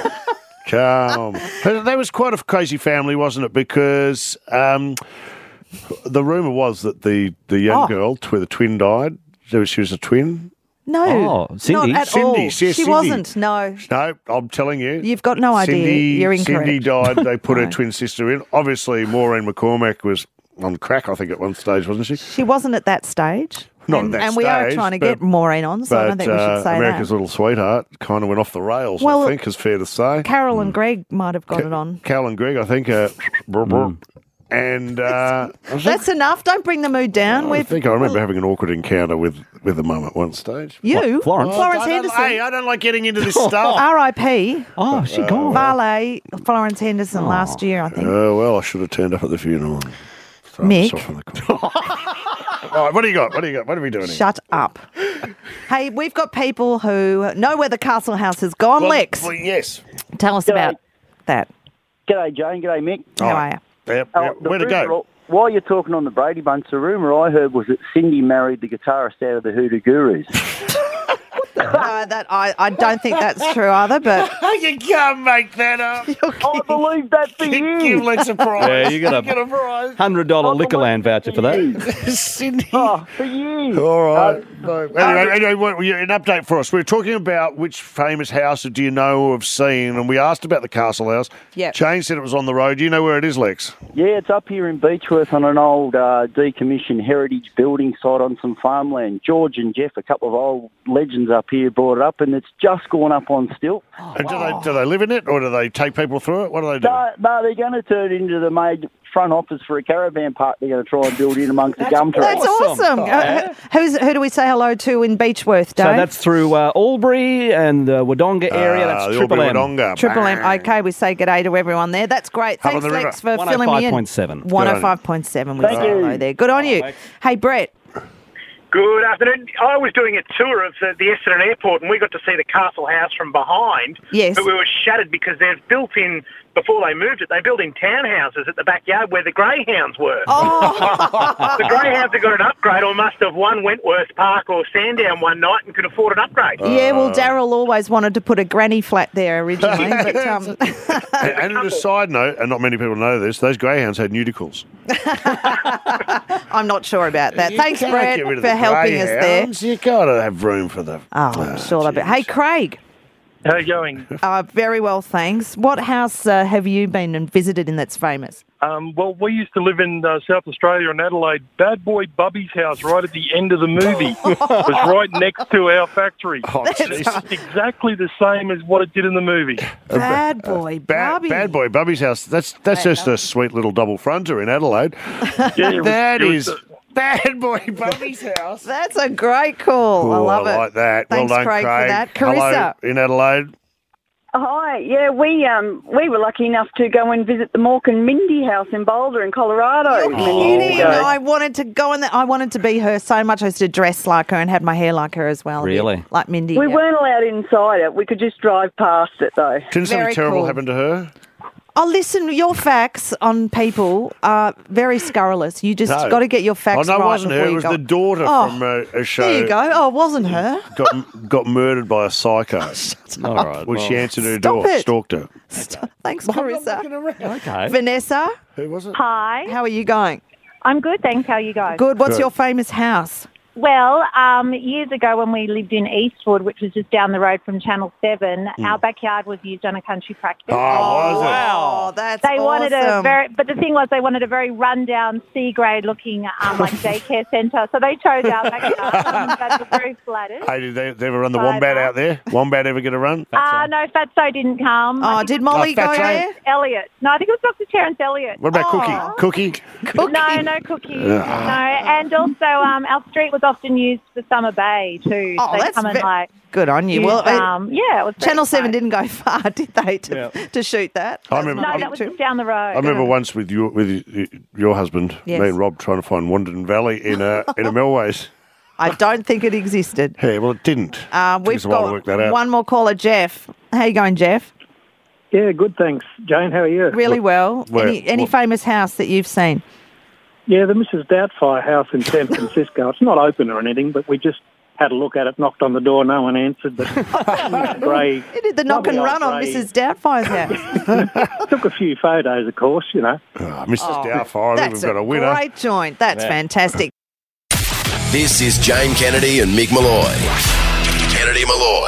Come. That was quite a crazy family, wasn't it? Because um, the rumour was that the, the young Oh. girl, tw- the twin died. So she was a twin. No, Oh, Cindy. not at Cindy, all. yes, she Cindy. wasn't. No, No, I'm telling you. you've got no idea. Cindy, You're incorrect. Cindy died. They put her Right. twin sister in. Obviously, Maureen McCormack was on crack, I think, at one stage, wasn't she? She wasn't at that stage. Not and, at that and we are stage, trying to but- get Maureen on, so I don't But think we should uh, say America's that. Little Sweetheart kind of went off the rails, Well, I think, is fair to say. Carol and Greg might have got it on. Cal and Greg, I think. Uh, brr, brr. And uh, I think, That's enough. Don't bring the mood down. I We've, think I remember having an awkward encounter with, with the mum at one stage. you, What, Florence? Oh, Florence I don't- Henderson, Hey, I don't like getting into this stuff. R I P Oh, she gone. Valet Florence Henderson last year, I think. Oh, well, I should have turned up at the funeral. and thrown Mick. myself on the corner. All right, what do you got? What do you got? What are we doing here? Shut up. Hey, we've got people who know where the Castle House has gone. Well, Lex, well, yes. tell us G'day. about that. G'day, Jane. G'day, Mick. How are you? Yep, Oh, yep. the Where to rumour- go? While you're talking on the Brady Bunch, the rumour I heard was that Cindy married the guitarist out of the Hoodoo Gurus. Uh, that I, I don't think that's true either, but You can't make that up. I believe that for you. Give Lex a prize. Yeah, you got a Get a prize. hundred dollar Liquorland voucher for that. Cindy. Oh, for you. All right. Uh, anyway, anyway what, you- an update for us. We were talking about which famous house do you know or have seen, and we asked about the Castle House. Yep. Jane said it was on the road. Do you know where it is, Lex? Yeah, it's up here in Beechworth on an old uh, decommissioned heritage building site on some farmland. George and Jeff, a couple of old legends up here, brought it up, and it's just gone up on stilts. and do they do they live in it, or do they take people through it? What do they do? No, no, they're going to turn it into the main front office for a caravan park they're going to try and build in amongst the gum trees. that's awesome. Uh, who's, who do we say hello to in Beechworth, Dave? So that's through uh, Albury and the Wodonga area. Ah, That's the Triple Albury M. Wodonga. Triple M. Okay, we say g'day to everyone there. That's great. Up on Thanks, the Lex, river. for filling me in. one oh five point seven. one oh five point seven. We Thank say you. hello there. Good on you. Hey, Brett. Good afternoon. I was doing a tour of the, the Essendon Airport, and we got to see the Castle House from behind. Yes. But we were shattered because they've built in, before they moved it, they built in townhouses at the backyard where the greyhounds were. Oh. The greyhounds have got an upgrade, or must have won Wentworth Park or Sandown one night and could afford an upgrade. Yeah, well, Daryl always wanted to put a granny flat there originally. but um, And, and on a side note, and not many people know this, those greyhounds had nudicles. I'm not sure about that. You Thanks, can't Brett, get rid of for the helping us there. greyhounds. You got to have room for them. Oh, I'm sure they'll be. Hey, Craig. How you going? Uh, very well, thanks. What house uh, have you been and visited in that's famous? Um, well, we used to live in uh, South Australia in Adelaide. Bad Boy Bubby's house right at the end of the movie was right next to our factory. Oh, it's exactly the same as what it did in the movie. Bad Boy Bad, Bubby. bad boy Bubby's house. That's that's just a sweet little double fronter in Adelaide. Yeah, it was- that it was is Bad Boy Bubby's house. That's a great call. I Ooh, love it. like that. Thanks, well done, Craig, Craig. for that. Hello Carissa. in Adelaide. Hi, yeah, we um we were lucky enough to go and visit the Mork and Mindy house in Boulder in Colorado. You're many years kidding. ago. I wanted to go in there. I wanted to be her so much. I used to dress like her and had my hair like her as well. Really? Like Mindy. We yeah. weren't allowed inside it. We could just drive past it though. Didn't something Very terrible cool. happen to her? Oh, listen, your facts on people are very scurrilous. You just No. got to get your facts Oh, no, it right wasn't her. before It you was go. the daughter Oh, from a, a show. There you go. Oh, it wasn't her. Got got murdered by a psycho. All right. Well, she well. answered her Stop door, it. stalked her. Thanks, Carissa. Okay. Vanessa, Who was it? Hi. how are you going? I'm good, thanks. How are you guys? Good. What's Good. your famous house? Well, um, years ago when we lived in Eastwood, which was just down the road from Channel seven, our backyard was used on a country practice. Oh, was it? Wow, that's They wanted a awesome. very, but the thing was, they wanted a very rundown, C-grade looking, um, like daycare centre. So they chose our backyard. and That's very flattered. Hey, did they, they ever run the Bye, wombat bye. out there? Wombat ever get a run? Uh, no, Fatso didn't come. Oh, I think did it Molly Oh, go Fatso. there? was Elliot. No, I think it was Doctor Terence Elliot. What about Oh. Cookie? Cookie? No, no cookies. No, and also um, our street was often used for Summer Bay too. Oh, so that's come and ve- like Good on you. use, Well, uh, um, yeah, it was very Channel seven fun. didn't go far, did they, to, Yeah. to shoot that? I That's remember- not No, I- that was too- just down the road. I remember once with your with y- your husband, Yes. me and Rob, trying to find Wandern Valley in a in a Melways. I don't think it existed. Yeah, well, it didn't. Uh, Took we've us a while to work that got out. one more caller, Jeff. How you going, Jeff? Yeah, good, thanks. Jane, how are you? Really well. where- any any what- famous house that you've seen? Yeah, the Missus Doubtfire house in San Francisco. It's not open or anything, but we just had a look at it, knocked on the door, no one answered. But grey. You did the knock and lovely run old on grey. Missus Doubtfire's house. Took a few photos, of course, you know. Oh, Missus Oh, Doubtfire, I think That's we've got a winner. great joint. That's Yeah. fantastic. This is Jane Kennedy and Mick Malloy. Kennedy Malloy.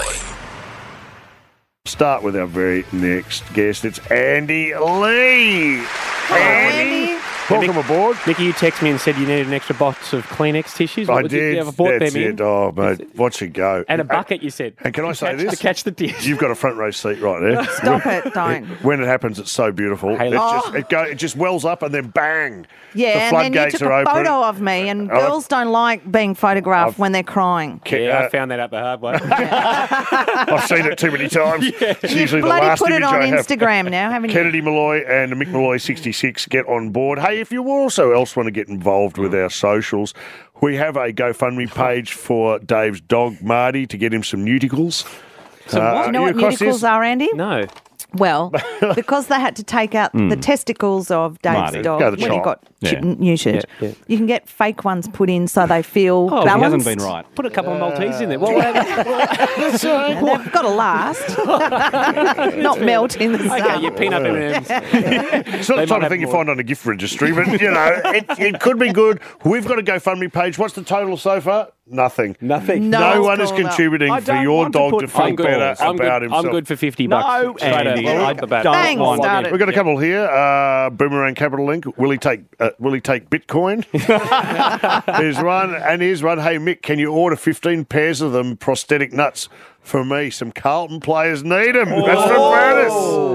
Start with our very next guest. It's Andy Lee. Andy, welcome aboard. Nicky, you texted me and said you needed an extra box of Kleenex tissues. What I was it? did. You ever bought That's them in? it. Oh, mate, watch it go. And a bucket, you said. And can I To say catch- this? To catch the dish. You've got a front row seat right there. Stop it, don't. When it happens, it's so beautiful. Hey, It's look. just, it, go, it just wells up and then bang. Yeah, the and then you floodgates took are a open. photo of me, and Oh, girls don't like being photographed when they're crying. Yeah, I uh, found that out the hard way. I've seen it too many times. It's You usually the bloody last put it image on I have. Instagram now, haven't you? Kennedy Malloy and Mick Malloy sixty-six get on board. Hey, if you also else want to get involved with our socials, we have a GoFundMe page for Dave's dog, Marty, to get him some nudicles. Do you know what across nudicles this? are, Andy? No. Well, because they had to take out the Mm. testicles of Dave's Marty. dog Go the when he chop. got Yeah. yeah. neutered, Yeah, yeah. you can get fake ones put in so they feel Oh, he balanced. hasn't been right. Put a couple of Maltese in there. Well, That's right. And they've got to last, not melt in the sun. okay, your peanut M and M's. It's not the type of thing you find on a gift registry, but, you know, it, it could be good. We've got a GoFundMe page. What's the total so far? Nothing. Nothing. No, No one one's is called up. contributing I for don't your want to dog put- to feel I'm good. better I'm about good. himself. I'm good for fifty No, bucks. Straight Andy. up, right off the bat. Thanks, I'll log in. started. We've got a couple here. Uh, Boomerang Capital Link. Will he take? Uh, will he take Bitcoin? Here's one, and here's one. Hey Mick, can you order fifteen pairs of them prosthetic nuts for me? Some Carlton players need them. That's from Bradis.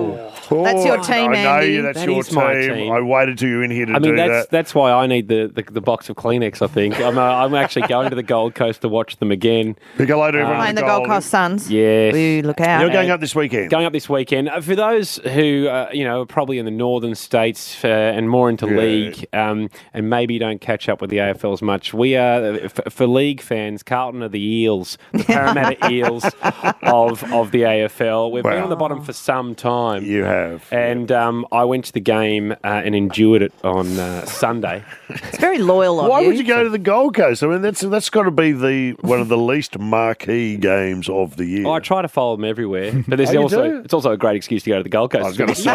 That's your team, I know Andy. you. That's That your is my team. team. I waited till you're in here to I mean, do that's that. that's why I need the, the, the box of Kleenex, I think. I'm, uh, I'm actually going to the Gold Coast to watch them again. Big hello to everyone. Playing the Gold Coast Suns. Yes. Ooh, look out. You're going up this weekend. Going up this weekend. Uh, For those who, uh, you know, are probably in the northern states uh, and more into Yeah. league um, and maybe don't catch up with the A F L as much, we are, uh, f- for league fans, Carlton are the Eels, the Parramatta Eels of, of the A F L. We've been Wow. on the bottom for some time. You have. And um, I went to the game uh, and endured it on uh, Sunday. It's very loyal of Why you. would you go to the Gold Coast? I mean, that's that's got to be the one of the least marquee games of the year. I try to follow them everywhere, but there's Oh, you also do? it's also a great excuse to go to the Gold Coast. I was going to say,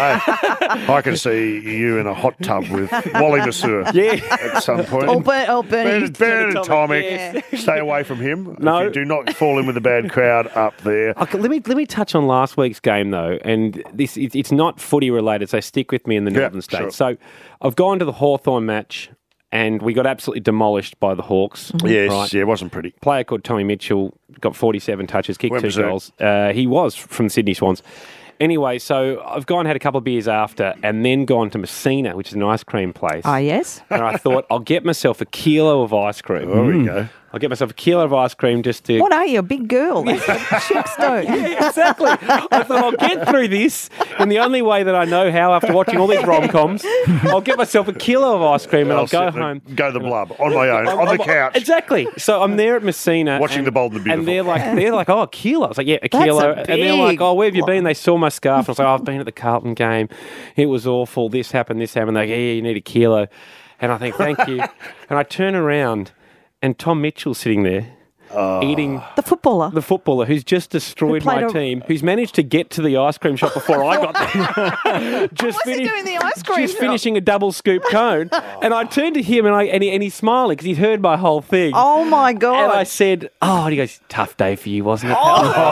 I can see you in a hot tub with Wally Masur Yeah. at some point. Oh, Ber- oh, Bernie. Bernard, Bernard Atomic, Atomic. yeah. Stay away from him. No. If you do not fall in with the bad crowd up there. Okay, let me let me touch on last week's game though, and this it, it's not footy related, so stick with me in the Yeah, northern states. sure. So I've gone to the Hawthorn match, and we got absolutely demolished by the Hawks. Yes, right? yeah, it wasn't pretty. Player called Tommy Mitchell got forty-seven touches, kicked Went two berserk. goals. Uh, he was from the Sydney Swans. Anyway, so I've gone and had a couple of beers after, and then gone to Messina, which is an ice cream place. Ah, yes. And I thought I'll get myself a kilo of ice cream. There we go. I'll get myself a kilo of ice cream just to. What are you, a big girl? That's what chicks do. Yeah, exactly. I thought I'll get through this in the only way that I know how after watching all these rom-coms. I'll get myself a kilo of ice cream and I'll, I'll go sit the- home. Go the blub on my own, I'm- on the I'm- couch. Exactly. So I'm there at Messina. Watching and, The Bold and the And they're Beautiful. like, they're like, oh, a kilo. I was like, yeah, a That's kilo. a and they're like, big oh, where have you been? They saw my scarf. And I was like, oh, I've been at the Carlton game. It was awful. This happened, this happened. They're like, yeah, yeah, you need a kilo. And I think, thank you. And I turn around and Tom Mitchell's sitting there. Eating The footballer. the footballer who's just destroyed Who played my a- team, who's managed to get to the ice cream shop before I got there. just What's he doing in the ice cream just shop? finishing a double scoop cone, and I turned to him and I and, he, and he's smiling because he'd heard my whole thing. Oh, my And I God. said, "Oh," and he goes, "Tough day for you, wasn't it?"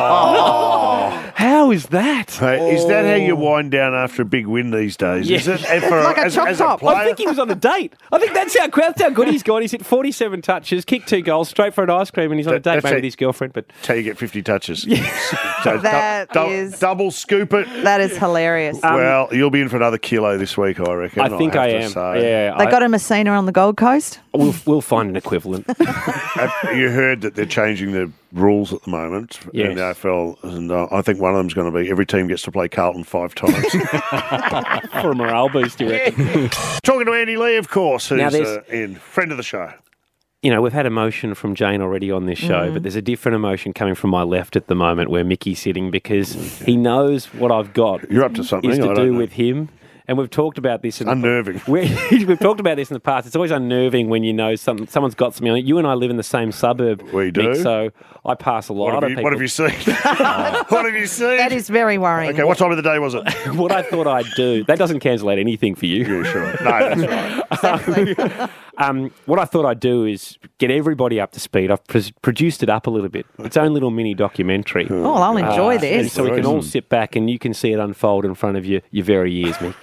Oh. How is that? Hey, is that how you wind down after a big win these days? Is Yeah. it? And for, Like a as, chop as top. a I player? think he was on a date. I think that's how that's how good he's gone. He's hit forty-seven touches, kicked two goals, straight for an ice cream, and he's on a That- date that's maybe it. with his girlfriend. But That's how you get fifty touches. So That du- du- is- double scoop it. That is hilarious. well, you'll be in for another kilo this week, I reckon. I think have I to am. say. Yeah, they I- got a Messina on the Gold Coast. We'll we'll find an equivalent. Have you heard that they're changing the rules at the moment Yes. in the A F L? And uh, I think one of them's going to be every team gets to play Carlton five times. For a morale boost, you reckon? Talking to Andy Lee, of course, who's Now there's- uh, in friend of the show. You know, we've had emotion from Jane already on this show, but there's a different emotion coming from my left at the moment where Mickey's sitting because he knows what I've got. You're up to something, Is I to don't do know. with him. And we've talked about this. In Unnerving. The, we, we've talked about this in the past. It's always unnerving when you know some, someone's got something. You and I live in the same suburb. We do. Mick, so I pass a lot What have, of you, people. what have you seen? what have you seen? That is very worrying. Okay, what time of the day was it? What I thought I'd do. That doesn't cancel out anything for you. Yeah, sure. No, that's right. Um, what I thought I'd do is get everybody up to speed. I've pres produced it up a little bit. Its own little mini documentary. Oh, well, I'll enjoy Uh, this. and so we can all sit back and you can see it unfold in front of you, your very ears, Mick.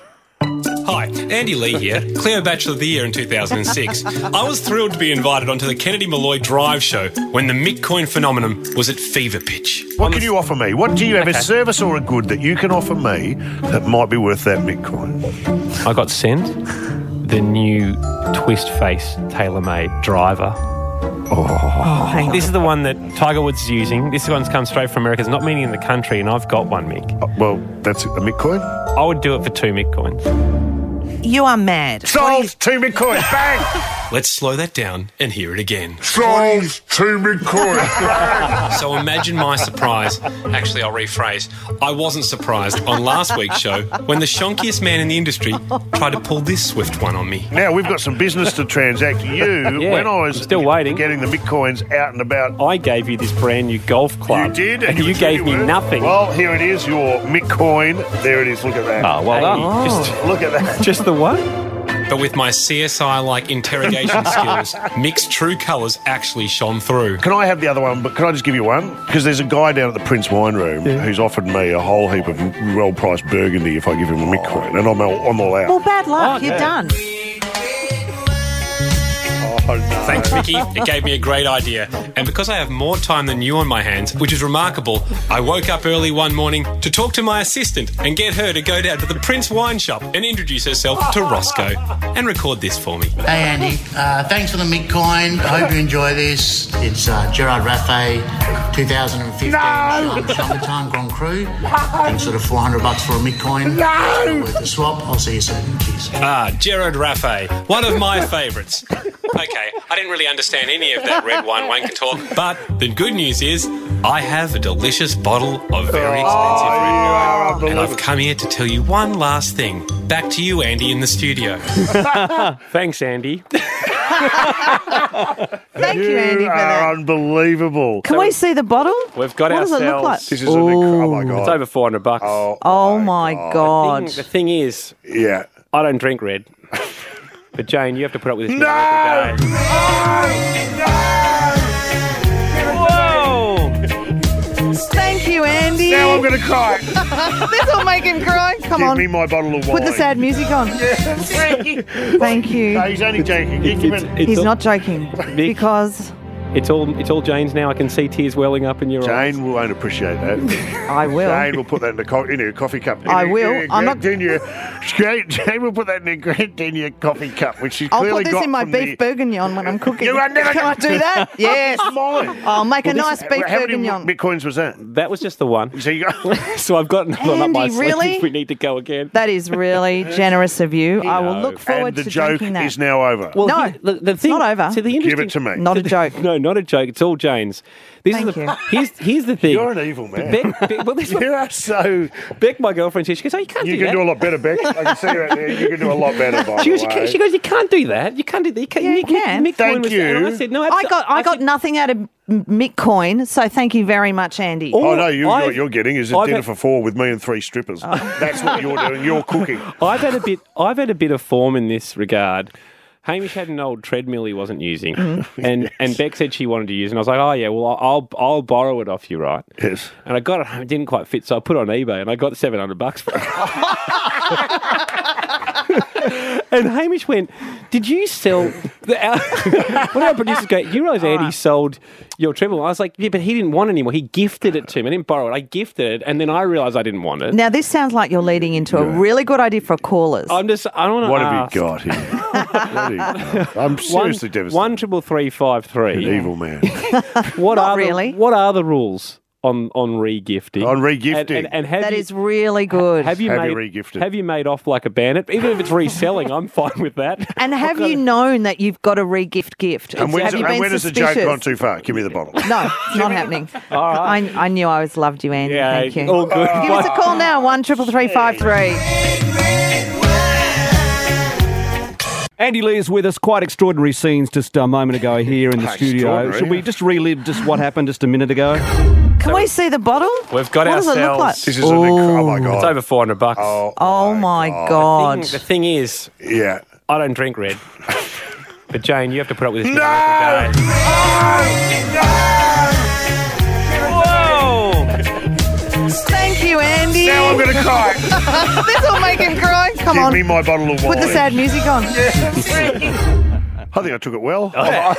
Hi, Andy Lee here, Cleo Bachelor of the Year in two thousand six. I was thrilled to be invited onto the Kennedy Malloy Drive show when the Mick Coin phenomenon was at fever pitch. What can you offer me? What do you have, Okay. a service or a good that you can offer me that might be worth that Bitcoin? I got sent the new twist face tailor-made driver. Oh, hang on. This is the one that Tiger Woods is using. This one's come straight from America. It's not meaning in the country, and I've got one, Mick. Uh, well, that's a Bitcoin? I would do it for two Mick coins. You are mad. Sold two Bitcoin. Bang! Let's slow that down and hear it again. Sold two Bitcoin. So imagine my surprise. Actually, I'll rephrase. I wasn't surprised on last week's show when the shonkiest man in the industry tried to pull this swift one on me. Now, we've got some business to transact. You, Yeah, when I was I'm still waiting. getting the Bitcoins out and about, I gave you this brand new golf club. you did. And you you were gave too me well. nothing. Well, here it is, your Bitcoin. There it is. Look at that. Oh, well done. Just, Look at that. just the one? But with my C S I-like interrogation skills, Mick's true colours actually shone through. Can I have the other one? But can I just give you one? Because there's a guy down at the Prince Wine Room who's offered me a whole heap of well-priced Burgundy if I give him a Bitcoin, and I'm all, I'm all out. Well, bad luck. Oh, You're yeah. done. Thanks, Mickey. It gave me a great idea. And because I have more time than you on my hands, which is remarkable, I woke up early one morning to talk to my assistant and get her to go down to the Prince Wine Shop and introduce herself to Roscoe and record this for me. Hey Andy, uh, thanks for the Bitcoin. I hope you enjoy this. It's uh, Gerard Raffay, two thousand fifteen no! Summertime Grand Cru. Thanks sort of four hundred bucks for a Bitcoin. No! Worth the swap. I'll see you soon. Cheers. Ah, Gerard Raffay, one of my favourites. Okay, I didn't really understand any of that red wine wanker talk, but the good news is I have a delicious bottle of very expensive oh, red wine, and I've come here to tell you one last thing. Back to you, Andy, in the studio. Thanks, Andy. Thank you, Andy, for that. Are unbelievable. Can we see the bottle? We've got what ourselves. What does it look like? This is an inc- oh my god! It's over four hundred bucks. Oh, oh my god! god. The, thing, the thing is, yeah, I don't drink red. But Jane, you have to put up with this no! every day. Whoa! Thank you, Andy. Now I'm going to cry. This will make him cry. Come Give on. me my bottle of wine. Put the sad music on. Yes. Thank you. Thank you. No, he's only joking. It's, it's, it's He's all, not joking because it's all it's all Jane's now. I can see tears welling up in your eyes. Jane won't appreciate that. I will. Jane will put that in a, co- in a coffee cup. In I a, will. In a I'm not. Jane, Jane will put that in a Grand Denier coffee cup, which she's I'll clearly put this got in my from beef the... bourguignon when I'm cooking. You are never Can I do that? Yes. It's mine. I'll make Well, a this- nice beef How many bourguignon. Bitcoins was that? That was just the one. So you go. So I've got another one up my Andy, sleeve really? if we need to go again. That is really generous of you. I will look forward And the to joke drinking that. is now over. Well, No, here- the, the it's thing, not over. See, the Give interesting, it to me. Not a joke. No, not a joke. It's all Jane's. This Thank is the, you. Here's here's the thing. You're an evil man. Beck, Beck, well, this You are so... Beck, my girlfriend, says, she goes, oh, you can't You do can that. do a lot better, Beck. I can see you out there. You can do a lot better, by She the goes, you way. can't, she goes, you can't do that. You can't do that. You, can't, Yeah, you can. Mick Thank Coyne was, you. And I said, no, I absolutely. got I got nothing out of Mick Coyne, so thank you very much, Andy. Oh, no, you, I've- what you're getting is a I've dinner had- for four with me and three strippers. That's what you're doing. You're cooking. I've had a bit. I've had a bit of form in this regard. Hamish had an old treadmill he wasn't using, and and Beck said she wanted to use it. And I was like, oh yeah, well I'll I'll borrow it off you, right? Yes. And I got it home. It didn't quite fit, so I put it on eBay, and I got seven hundred bucks for it. And Hamish went, "Did you sell?" The, our, one of our producers go, "You realise Andy sold your treadmill?" I was like, "Yeah, but he didn't want it anymore. He gifted it to me. I didn't borrow it. I gifted it, and then I realised I didn't want it." Now this sounds like you're leading into a really good idea for callers. I'm just. I don't want to. What ask. have you got here? What have you got? I'm seriously one, devastated. One triple three five three. An evil man. What Not are really. the, what are the rules on on re-gifting? On re-gifting. and, and, and have That you, is really good. Have you Have made you re-gifted? Have you made off like a bandit? Even if it's reselling, I'm fine with that. And have you known that you've got a re-gift gift? And, when's have it- you and been when has the suspicious? joke gone too far? Give me the bottle. No, it's not happening. I, I knew I always loved you, Andy. Yeah, Thank you. all good. Give us a call now, one triple three five three. Andy Lee is with us. Quite extraordinary scenes just a moment ago here in the studio. Extraordinary, Should we yeah. just relive just what happened just a minute ago? Can we see the bottle? We've got What does it look ourselves. like? This is an inc- oh my god. It's over four hundred bucks. Oh, Oh my God. The thing, the thing is, yeah. I don't drink red. But Jane, you have to put up with this No! every day. Whoa! Thank you, Andy. Now I'm going to cry. This will make him cry. Come Give on. me my bottle of wine. Put the sad music on. I think I took it well.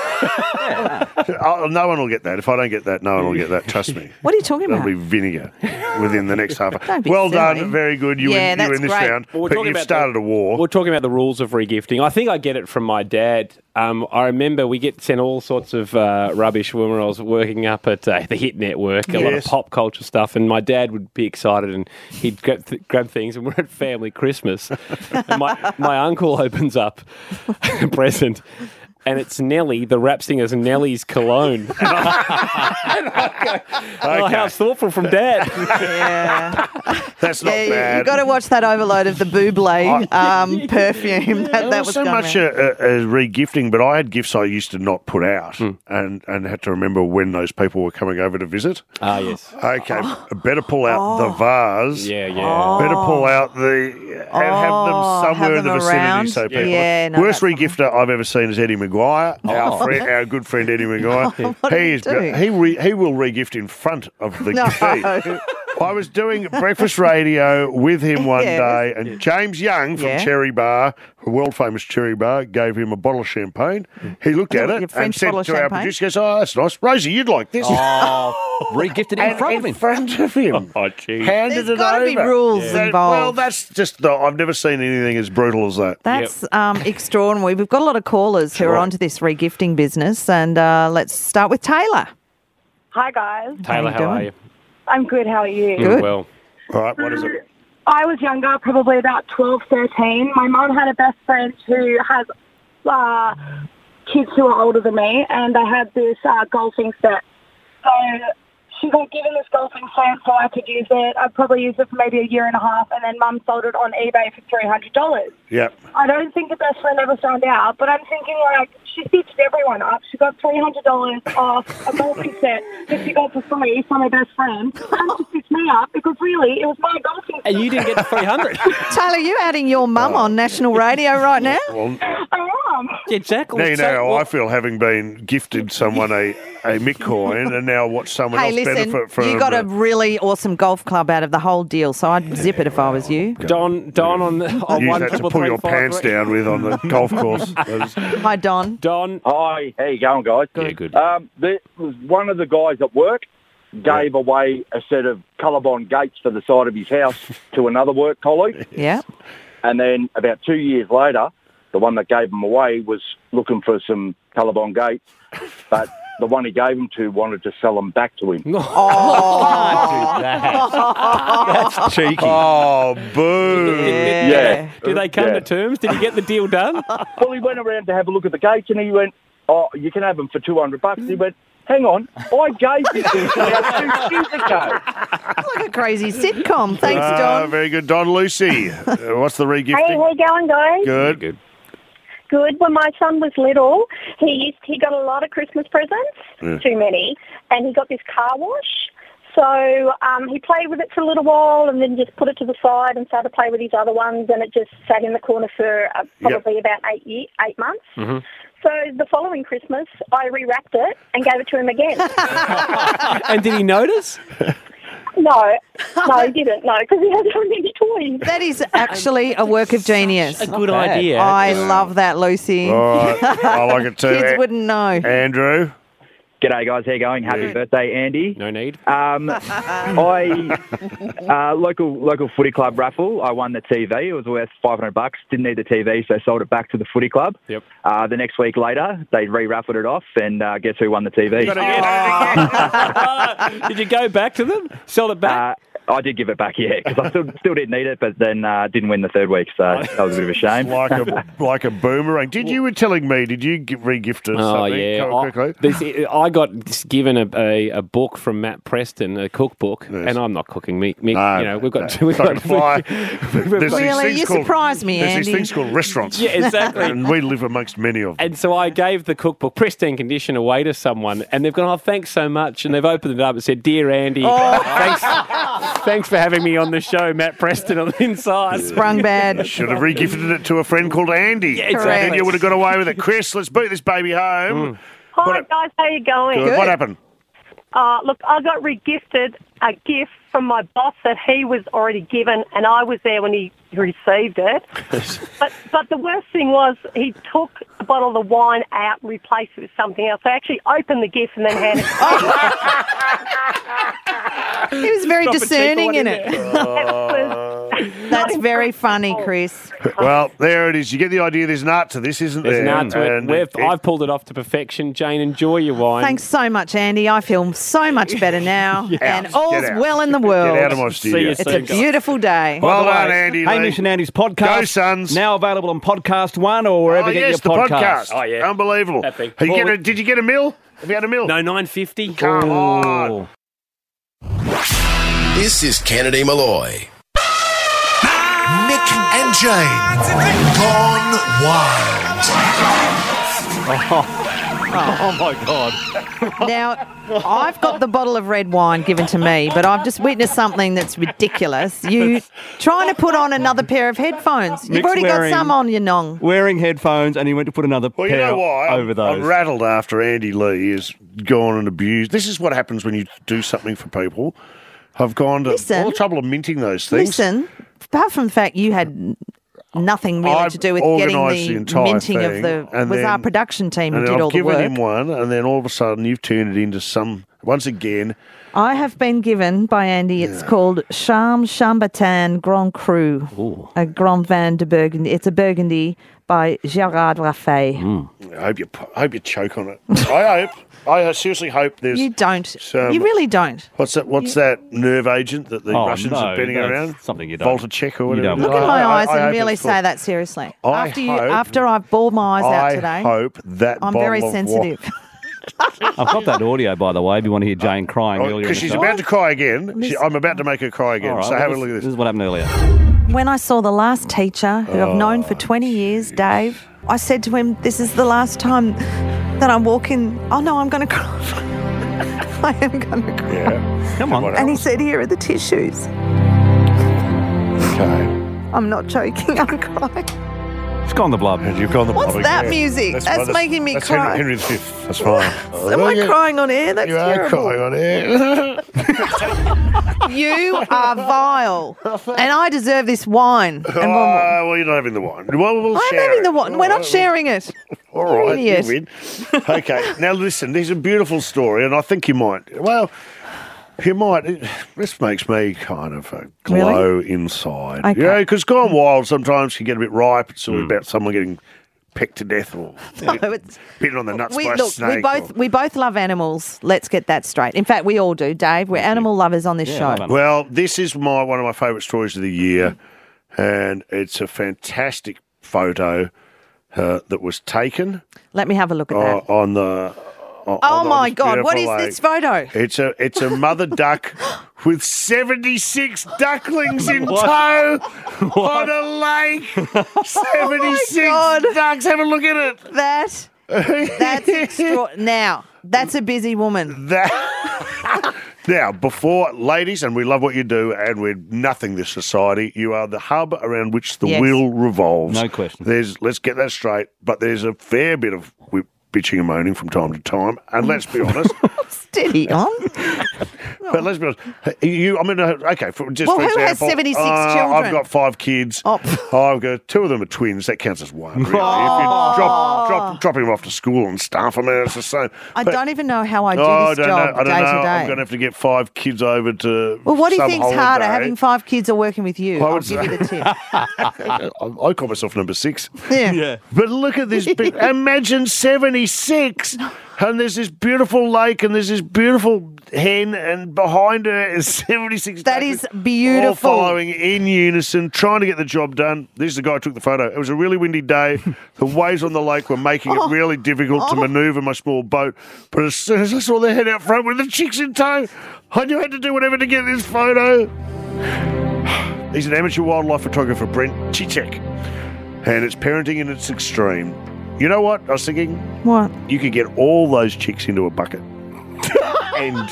Oh, no one will get that. If I don't get that, no one will get that. Trust me. What are you talking That'll about? be vinegar within the next half hour. Don't be Well silly. done. Very good. You Yeah, win, you that's win this great. round. Well, we're but talking you've about started the- a war. We're talking about the rules of regifting. I think I get it from my dad. Um, I remember we get sent all sorts of uh, rubbish when I was working up at uh, the Hit Network, a lot of Yes. pop culture stuff, and my dad would be excited and he'd grab, th- grab things, and we're at family Christmas. And my, my uncle opens up a present. And it's Nelly, the rap singer's Nelly's cologne. And I, and I go, oh, how thoughtful from Dad. Yeah. That's not Yeah, you- bad. you've got to watch that overload of the Buble um, perfume. That, that Not was so going much around. a, a, a re-gifting, but I had gifts I used to not put out and, and had to remember when those people were coming over to visit. Ah, yes. Okay, better pull out the vase. Yeah, yeah. Better pull out the and have Oh, them somewhere have in the them vicinity around? so people. Yeah, no, Worst that's regifter I've ever seen is Eddie Maguire, our Oh. friend, our good friend Eddie Maguire. What did he he is do? he re, he will regift in front of the No. key. I was doing breakfast radio with him one Yes. day, and James Young from Yeah. Cherry Bar, a world famous Cherry Bar, gave him a bottle of champagne. He looked at Your it and French said bottle of to our champagne? producer, goes, "Oh, that's nice. Rosie, you'd like this." Oh, re-gifted it in And front of in him. front of him. Oh, gee. Handed There's it gotta be over. rules That- involved. Well, that's just, the, I've never seen anything as brutal as that. That's um, extraordinary. We've got a lot of callers who are Right. onto this regifting business, and uh, let's start with Taylor. Hi, guys. Taylor, you how are doing? you? I'm good. How are you? Doing well. All right, what is it? I was younger, probably about twelve, thirteen. My mum had a best friend who has uh, kids who are older than me, and they had this uh, golfing set. So she got given this golfing set so I could use it. I'd probably use it for maybe a year and a half, and then Mum sold it on eBay for three hundred dollars. Yep. I don't think the best friend ever found out, but I'm thinking, like, she stitched everyone up. She got three hundred dollars off a golfing set that she got for free from her best friend, and she stitched me up because, really, it was my golfing set. And you didn't get the three hundred. Taylor, you adding your mum on national radio right now? Well, I am. Yeah, Jack. now you know so- how well, I feel having been gifted someone a, a Bitcoin and now watch someone Hey, else listen, benefit from you got uh, a really awesome golf club out of the whole deal, so I'd zip it if I was you. Don, Don on, the, on use one that to triple pull three your five pants three. down with on the golf course. Those- Hi, Don. Don. Hi, how you going, guys? Yeah, good. Um, there was one of the guys at work gave away a set of Colorbond gates for the side of his house to another work colleague, Yeah. and then about two years later, the one that gave them away was looking for some Colorbond gates, but the one he gave them to wanted to sell them back to him. Oh, That's cheeky. Oh, boo. Yeah. Yeah. Did they come Yeah. to terms? Did he get the deal done? Well, he went around to have a look at the gates, and he went, "Oh, you can have them for two hundred bucks." He went, "Hang on, I gave this to you about two years ago." It's like a crazy sitcom. Thanks, Ah, Don. very good. Don Lucy. Uh, what's the Hey, regifting? how you going, guys? Good. Good. Good. When my son was little, he used, he got a lot of Christmas presents, Yeah. too many, and he got this car wash. So um, he played with it for a little while and then just put it to the side and started to play with his other ones, and it just sat in the corner for uh, probably about eight year, eight months. Mm-hmm. So the following Christmas, I rewrapped it and gave it to him again. And did he notice? no, no, he didn't. No, because he had so many toys. That is actually a work of genius. A good bad. idea. I love that, Lucy. All right. I like it too. Kids wouldn't know. Andrew. G'day, guys. How you going? Happy Yeah. birthday, Andy. No need. Um, I uh, local local footy club raffle. I won the T V. It was worth five hundred bucks. Didn't need the T V, so sold it back to the footy club. Yep. Uh, the next week later, they re-raffled it off, and uh, guess who won the T V? Did you go back to them? Sell it back? Uh, I did give it back, yeah, because I still still didn't need it, but then uh, didn't win the third week, so that was a bit of a shame. Like a like a boomerang. Did you were telling me? Did you gi- re-gift us Oh something? yeah, Come on, I, quickly. this, I got given a, a, a book from Matt Preston, a cookbook, Yes. and I'm not cooking meat. meat No, you know, we've got no, we've not got fly. we've There's got- these Really? things You called- surprised me, There's Andy. these things called restaurants. Yeah, exactly. And we live amongst many of them. And so I gave the cookbook, pristine condition, away to someone, and they've gone, "Oh, thanks so much," and they've opened it up and said, "Dear Andy, Oh. thanks, thanks for having me on the show, Matt Preston on the inside." Sprung bad. Should have re-gifted it to a friend called Andy. Yeah, exactly. Then you would have got away with it. Chris, let's boot this baby home. Hi, guys. How you going? Good. What happened? Uh, look, I got regifted a gift from my boss that he was already given, and I was there when he received it. but but the worst thing was he took a bottle of wine out and replaced it with something else. I actually opened the gift and then handed it to him. He was very Drop a cheaper discerning one in in it. That's very funny, Chris. Well, there it is. You get the idea. There's an art to this, isn't There's there? an art to it. And We've, it- I've pulled it off to perfection. Jane, enjoy your wine. Thanks so much, Andy. I feel so much better now. And Out. all's Get out. well in the world. Get out of my See studio. you It's a soon, guys. beautiful day. Well By the done, way, Andy. Lee. Hamish and Andy's podcast. Go, Suns. Now available on Podcast One or wherever Oh, you get yes, your the podcast. podcast. Oh, yeah. Unbelievable. That thing. Are you Well, get a, we- did you get a mill? Have you had a mill? No, nine fifty. Come on. This is Kennedy Malloy. Nick and Jane. Gone wild. Oh, my God. Now, I've got the bottle of red wine given to me, but I've just witnessed something that's ridiculous. You trying to put on another pair of headphones. You've Nick's already wearing- got some on your nong. Wearing headphones, and he went to put another Well, you pair know why? over I'm, those. I'm rattled after Andy Lee has gone and abused. This is what happens when you do something for people. I've gone to Listen. all the trouble of minting those things. Listen, apart from the fact you had nothing really I've to do with getting organised the, the entire minting thing, of the, and was then- our production team who And did then all I've the given work. him one, and then all of a sudden you've turned it into some, once again, I have been given by Andy, it's called Charme Chambertin Grand Cru, a Grand Vin de Burgundy. It's a Burgundy by Gerard Raffet. I hope you, I hope you choke on it. I hope, I seriously hope there's... You don't. some- you really don't. What's that? What's that nerve agent that the Oh, Russians no, are betting that's around? something you don't- Voltachek or you whatever. don't it is. Look at my I- I- eyes I and hope really it's say called- that seriously. I after you, hope- after I've bawled my eyes out I today, hope that I'm bottle very of wa- sensitive. I've got that audio, by the way, if you want to hear Jane crying earlier in the Because she's show. about to cry again. She, I'm about to make her cry again. All right, so well, have a this, look at this this. is what happened earlier. When I saw the last teacher, who I've known Oh, for twenty years, Dave, I said to him, this is the last time that I'm walking. Oh, no, I'm going to cry. I am going to cry. Yeah. Come on. And he said, here are the tissues. Okay. I'm not joking, I'm crying. It's gone the blood. And you've gone the What's blob that again. music? That's fine. making me that's cry. Henry, Henry the Fifth. That's fine. Am I crying on air? That's You are terrible. crying on air. You are vile. And I deserve this wine. And oh, we'll, well, you're not having the wine. Well, we'll I'm share having it. the wine. We're not sharing it. All You're right, an you idiot. win. Okay, now listen, there's a beautiful story, and I think you might, well, you might, it, this makes me kind of uh, glow inside. Okay. Yeah, because Gone Wild sometimes can get a bit ripe. It's all about someone getting pecked to death or No, it's- bitten on the nuts We, by a look, snake. we both we both love animals. Let's get that straight. In fact, we all do, Dave. We're animal lovers on this show. or- well, this is my one of my favourite stories of the year, and it's a fantastic photo uh, that was taken Let me have a look at uh, that. on the. On, Oh on my this God, what beautiful is lake. this photo? It's a it's a mother duck with seventy-six ducklings in What? tow on a lake. seventy-six Oh God. ducks. Have a look at it. That that's extra- now. That's a busy woman. That now, before ladies, and we love what you do, and we're nothing this society. You are the hub around which the Yes. wheel revolves. No question. There's let's get that straight. But there's a fair bit of whip, bitching and moaning from time to time, and let's be honest. Steady on. But let's be honest. You, I mean, uh, okay. For, just Well, for who has example, seventy-six uh, children? I've got five kids. Oh. I've got two of them are twins. That counts as one. Really. If you Oh. drop, drop, dropping them off to school and stuff, I mean, it's the same. I But- don't even know how I do Oh, this I don't job know. I don't day know. to I'm day. going to have to get five kids over to. Well, what do you some think's harder, holiday. having five kids or working with you? I I'll would give say- you the tip. I, I call myself number six. Yeah. Yeah. But look at this. big, imagine seventy-six. And there's this beautiful lake, and there's this beautiful hen, and behind her is seventy-six. That ducklings, is beautiful. All following in unison, trying to get the job done. This is the guy who took the photo. It was a really windy day. The waves on the lake were making Oh. it really difficult to manoeuvre my small boat. But as soon as I saw the head out front with the chicks in tow, I knew I had to do whatever to get this photo. He's an amateur wildlife photographer, Brent Chichek, and it's parenting in its extreme. You know what? I was thinking, What? you could get all those chicks into a bucket and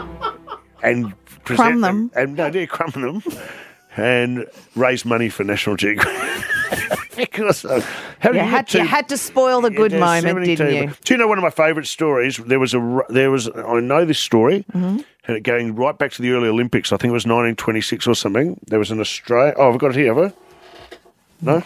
and present Crumb them. and no, yeah, crumb them and raise money for National Geographic. Because uh, how do You you, had, get two, you had to spoil the good there's moment, seventy-two didn't you? Do you know one of my favourite stories? There was a r- there was I know this story, Mhm. and it going right back to the early Olympics. I think it was nineteen twenty-six or something. There was an Australia. Oh, I've got it here, have I? No.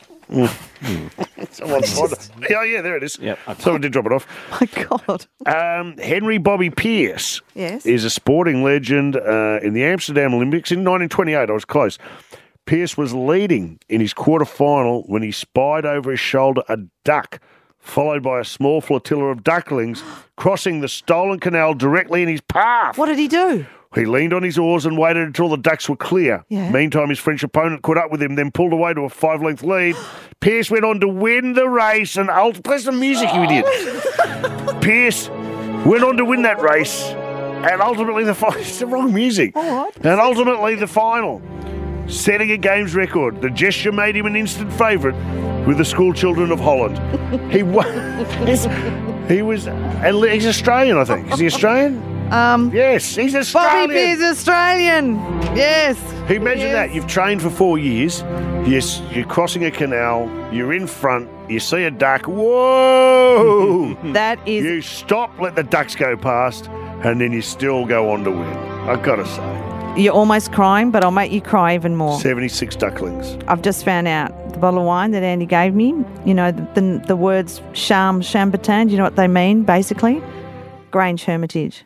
Mm. Someone tried to- oh yeah, there it is. Yep. Someone did drop it off. My God. Um, Henry Bobby Pierce Yes. is a sporting legend uh, in the Amsterdam Olympics in nineteen twenty-eight. I was close. Pierce was leading in his quarter-final when he spied over his shoulder a duck, followed by a small flotilla of ducklings, crossing the stolen canal directly in his path. What did he do? He leaned on his oars and waited until the ducks were clear. Yeah. Meantime, his French opponent caught up with him, then pulled away to a five-length lead. Pierce went on to win the race and ult- play some music, you idiot. Pierce went on to win that race, and ultimately the final. It's the wrong music. All right. And ultimately the final, setting a games record. The gesture made him an instant favourite with the school children of Holland. He won. He was. And he's Australian, I think. Is he Australian? Um, Yes, he's Australian. Bobby Pierce, Australian. Yes. Imagine Yes. that. You've trained for four years. Yes, you're crossing a canal. You're in front. You see a duck. Whoa! That is. You stop, let the ducks go past, and then you still go on to win. I've got to say. You're almost crying, but I'll make you cry even more. seventy-six ducklings. I've just found out the bottle of wine that Andy gave me, you know, the, the, the words Charm Chambertin, do you know what they mean, basically? Grange Hermitage.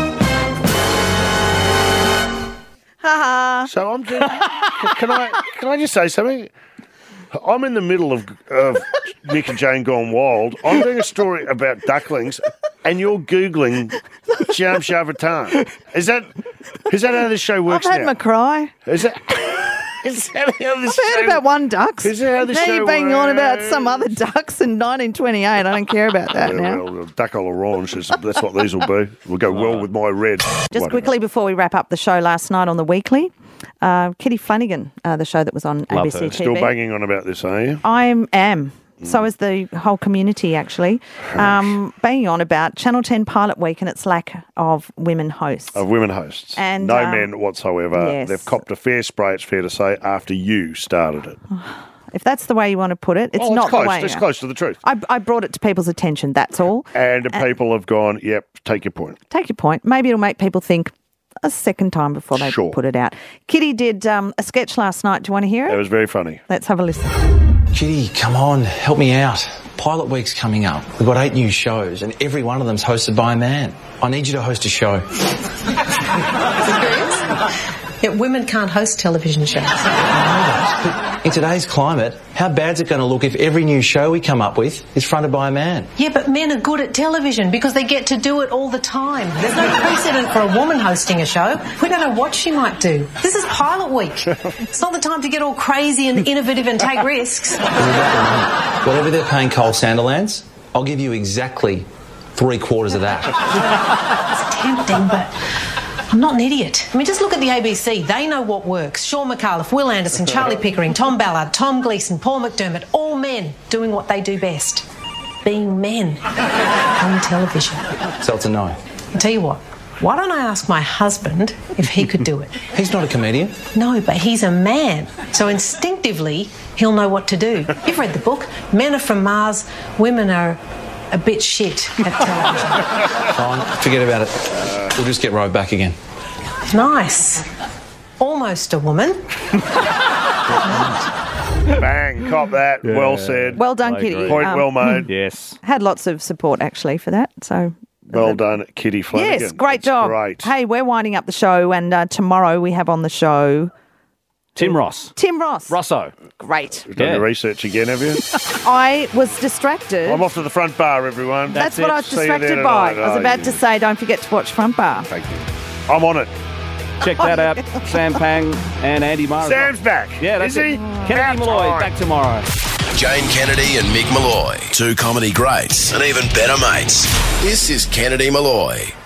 Ha So I'm just, can I can I just say something? I'm in the middle of, of Nick and Jane Gone Wild. I'm doing a story about ducklings, and you're Googling Charm Chambertin. Is that is that how this show works I've had now? my cry. Is that, is that how this I've heard show about one ducks. Is that how this now show you're banging on about works? some other ducks in nineteen twenty-eight. I don't care about that Yeah, now. well, duck all orange, is- that's what these will be. We'll go well with my red. Just Whatever. quickly before we wrap up the show last night on the Weekly, uh, Kitty Flanagan, uh, the show that was on A B C T V. Still banging on about this, are you? I am. So is the whole community, actually, um, banging on about Channel ten Pilot Week and its lack of women hosts. Of women hosts. And, no um, men whatsoever. yes. They've copped a fair spray, it's fair to say, after you started it. If that's the way you want to put it, it's Oh, not close. the way. It's close to the truth. I, I brought it to people's attention, that's all. And the people have gone, yep, take your point. Take your point. Maybe it'll make people think a second time before they Sure. put it out. Kitty did um, a sketch last night. Do you want to hear That it? was very funny. Let's have a listen. Kitty, come on, help me out. Pilot Week's coming up. We've got eight new shows, and every one of them's hosted by a man. I need you to host a show. Yeah, women can't host television shows. In today's climate, how bad's it going to look if every new show we come up with is fronted by a man? Yeah, but men are good at television because they get to do it all the time. There's no precedent for a woman hosting a show. We don't know what she might do. This is Pilot Week. It's not the time to get all crazy and innovative and take risks. Whatever they're paying Cole Sanderlands, I'll give you exactly three quarters of that. It's tempting, but I'm not an idiot. I mean, just look at the A B C. They know what works. Sean McAuliffe, Will Anderson, Charlie Pickering, Tom Ballard, Tom Gleeson, Paul McDermott, all men doing what they do best. Being men on television. So it's a no. I'll tell you what, why don't I ask my husband if he could do it? He's not a comedian. No, but he's a man. So instinctively, he'll know what to do. You've read the book. Men are from Mars, women are a bit shit at television. Fine, forget about it. We'll just get Rove back again. Nice. Almost a woman. Bang, cop that. Well said. Well done, Kitty. Point Um, well made. Yes. Had lots of support, actually, for that. So Well done, Kitty Flanagan. yes, great That's job. Great. Hey, we're winding up the show, and uh, tomorrow we have on the show Tim Ross. Tim Ross. Rosso. Great. You've done Yeah. your research again, have you? I was distracted. I'm off to the front bar, everyone. That's, what I was See you distracted there by. tonight. I was Oh, about yeah. to say, don't forget to watch Front Bar. Thank you. I'm on it. Check that out. Sam Pang and Andy Murray. Sam's back. Yeah, that's Is he? it. Kennedy Malloy About back tomorrow. Jane Kennedy and Mick Malloy, two comedy greats and even better mates. This is Kennedy Malloy.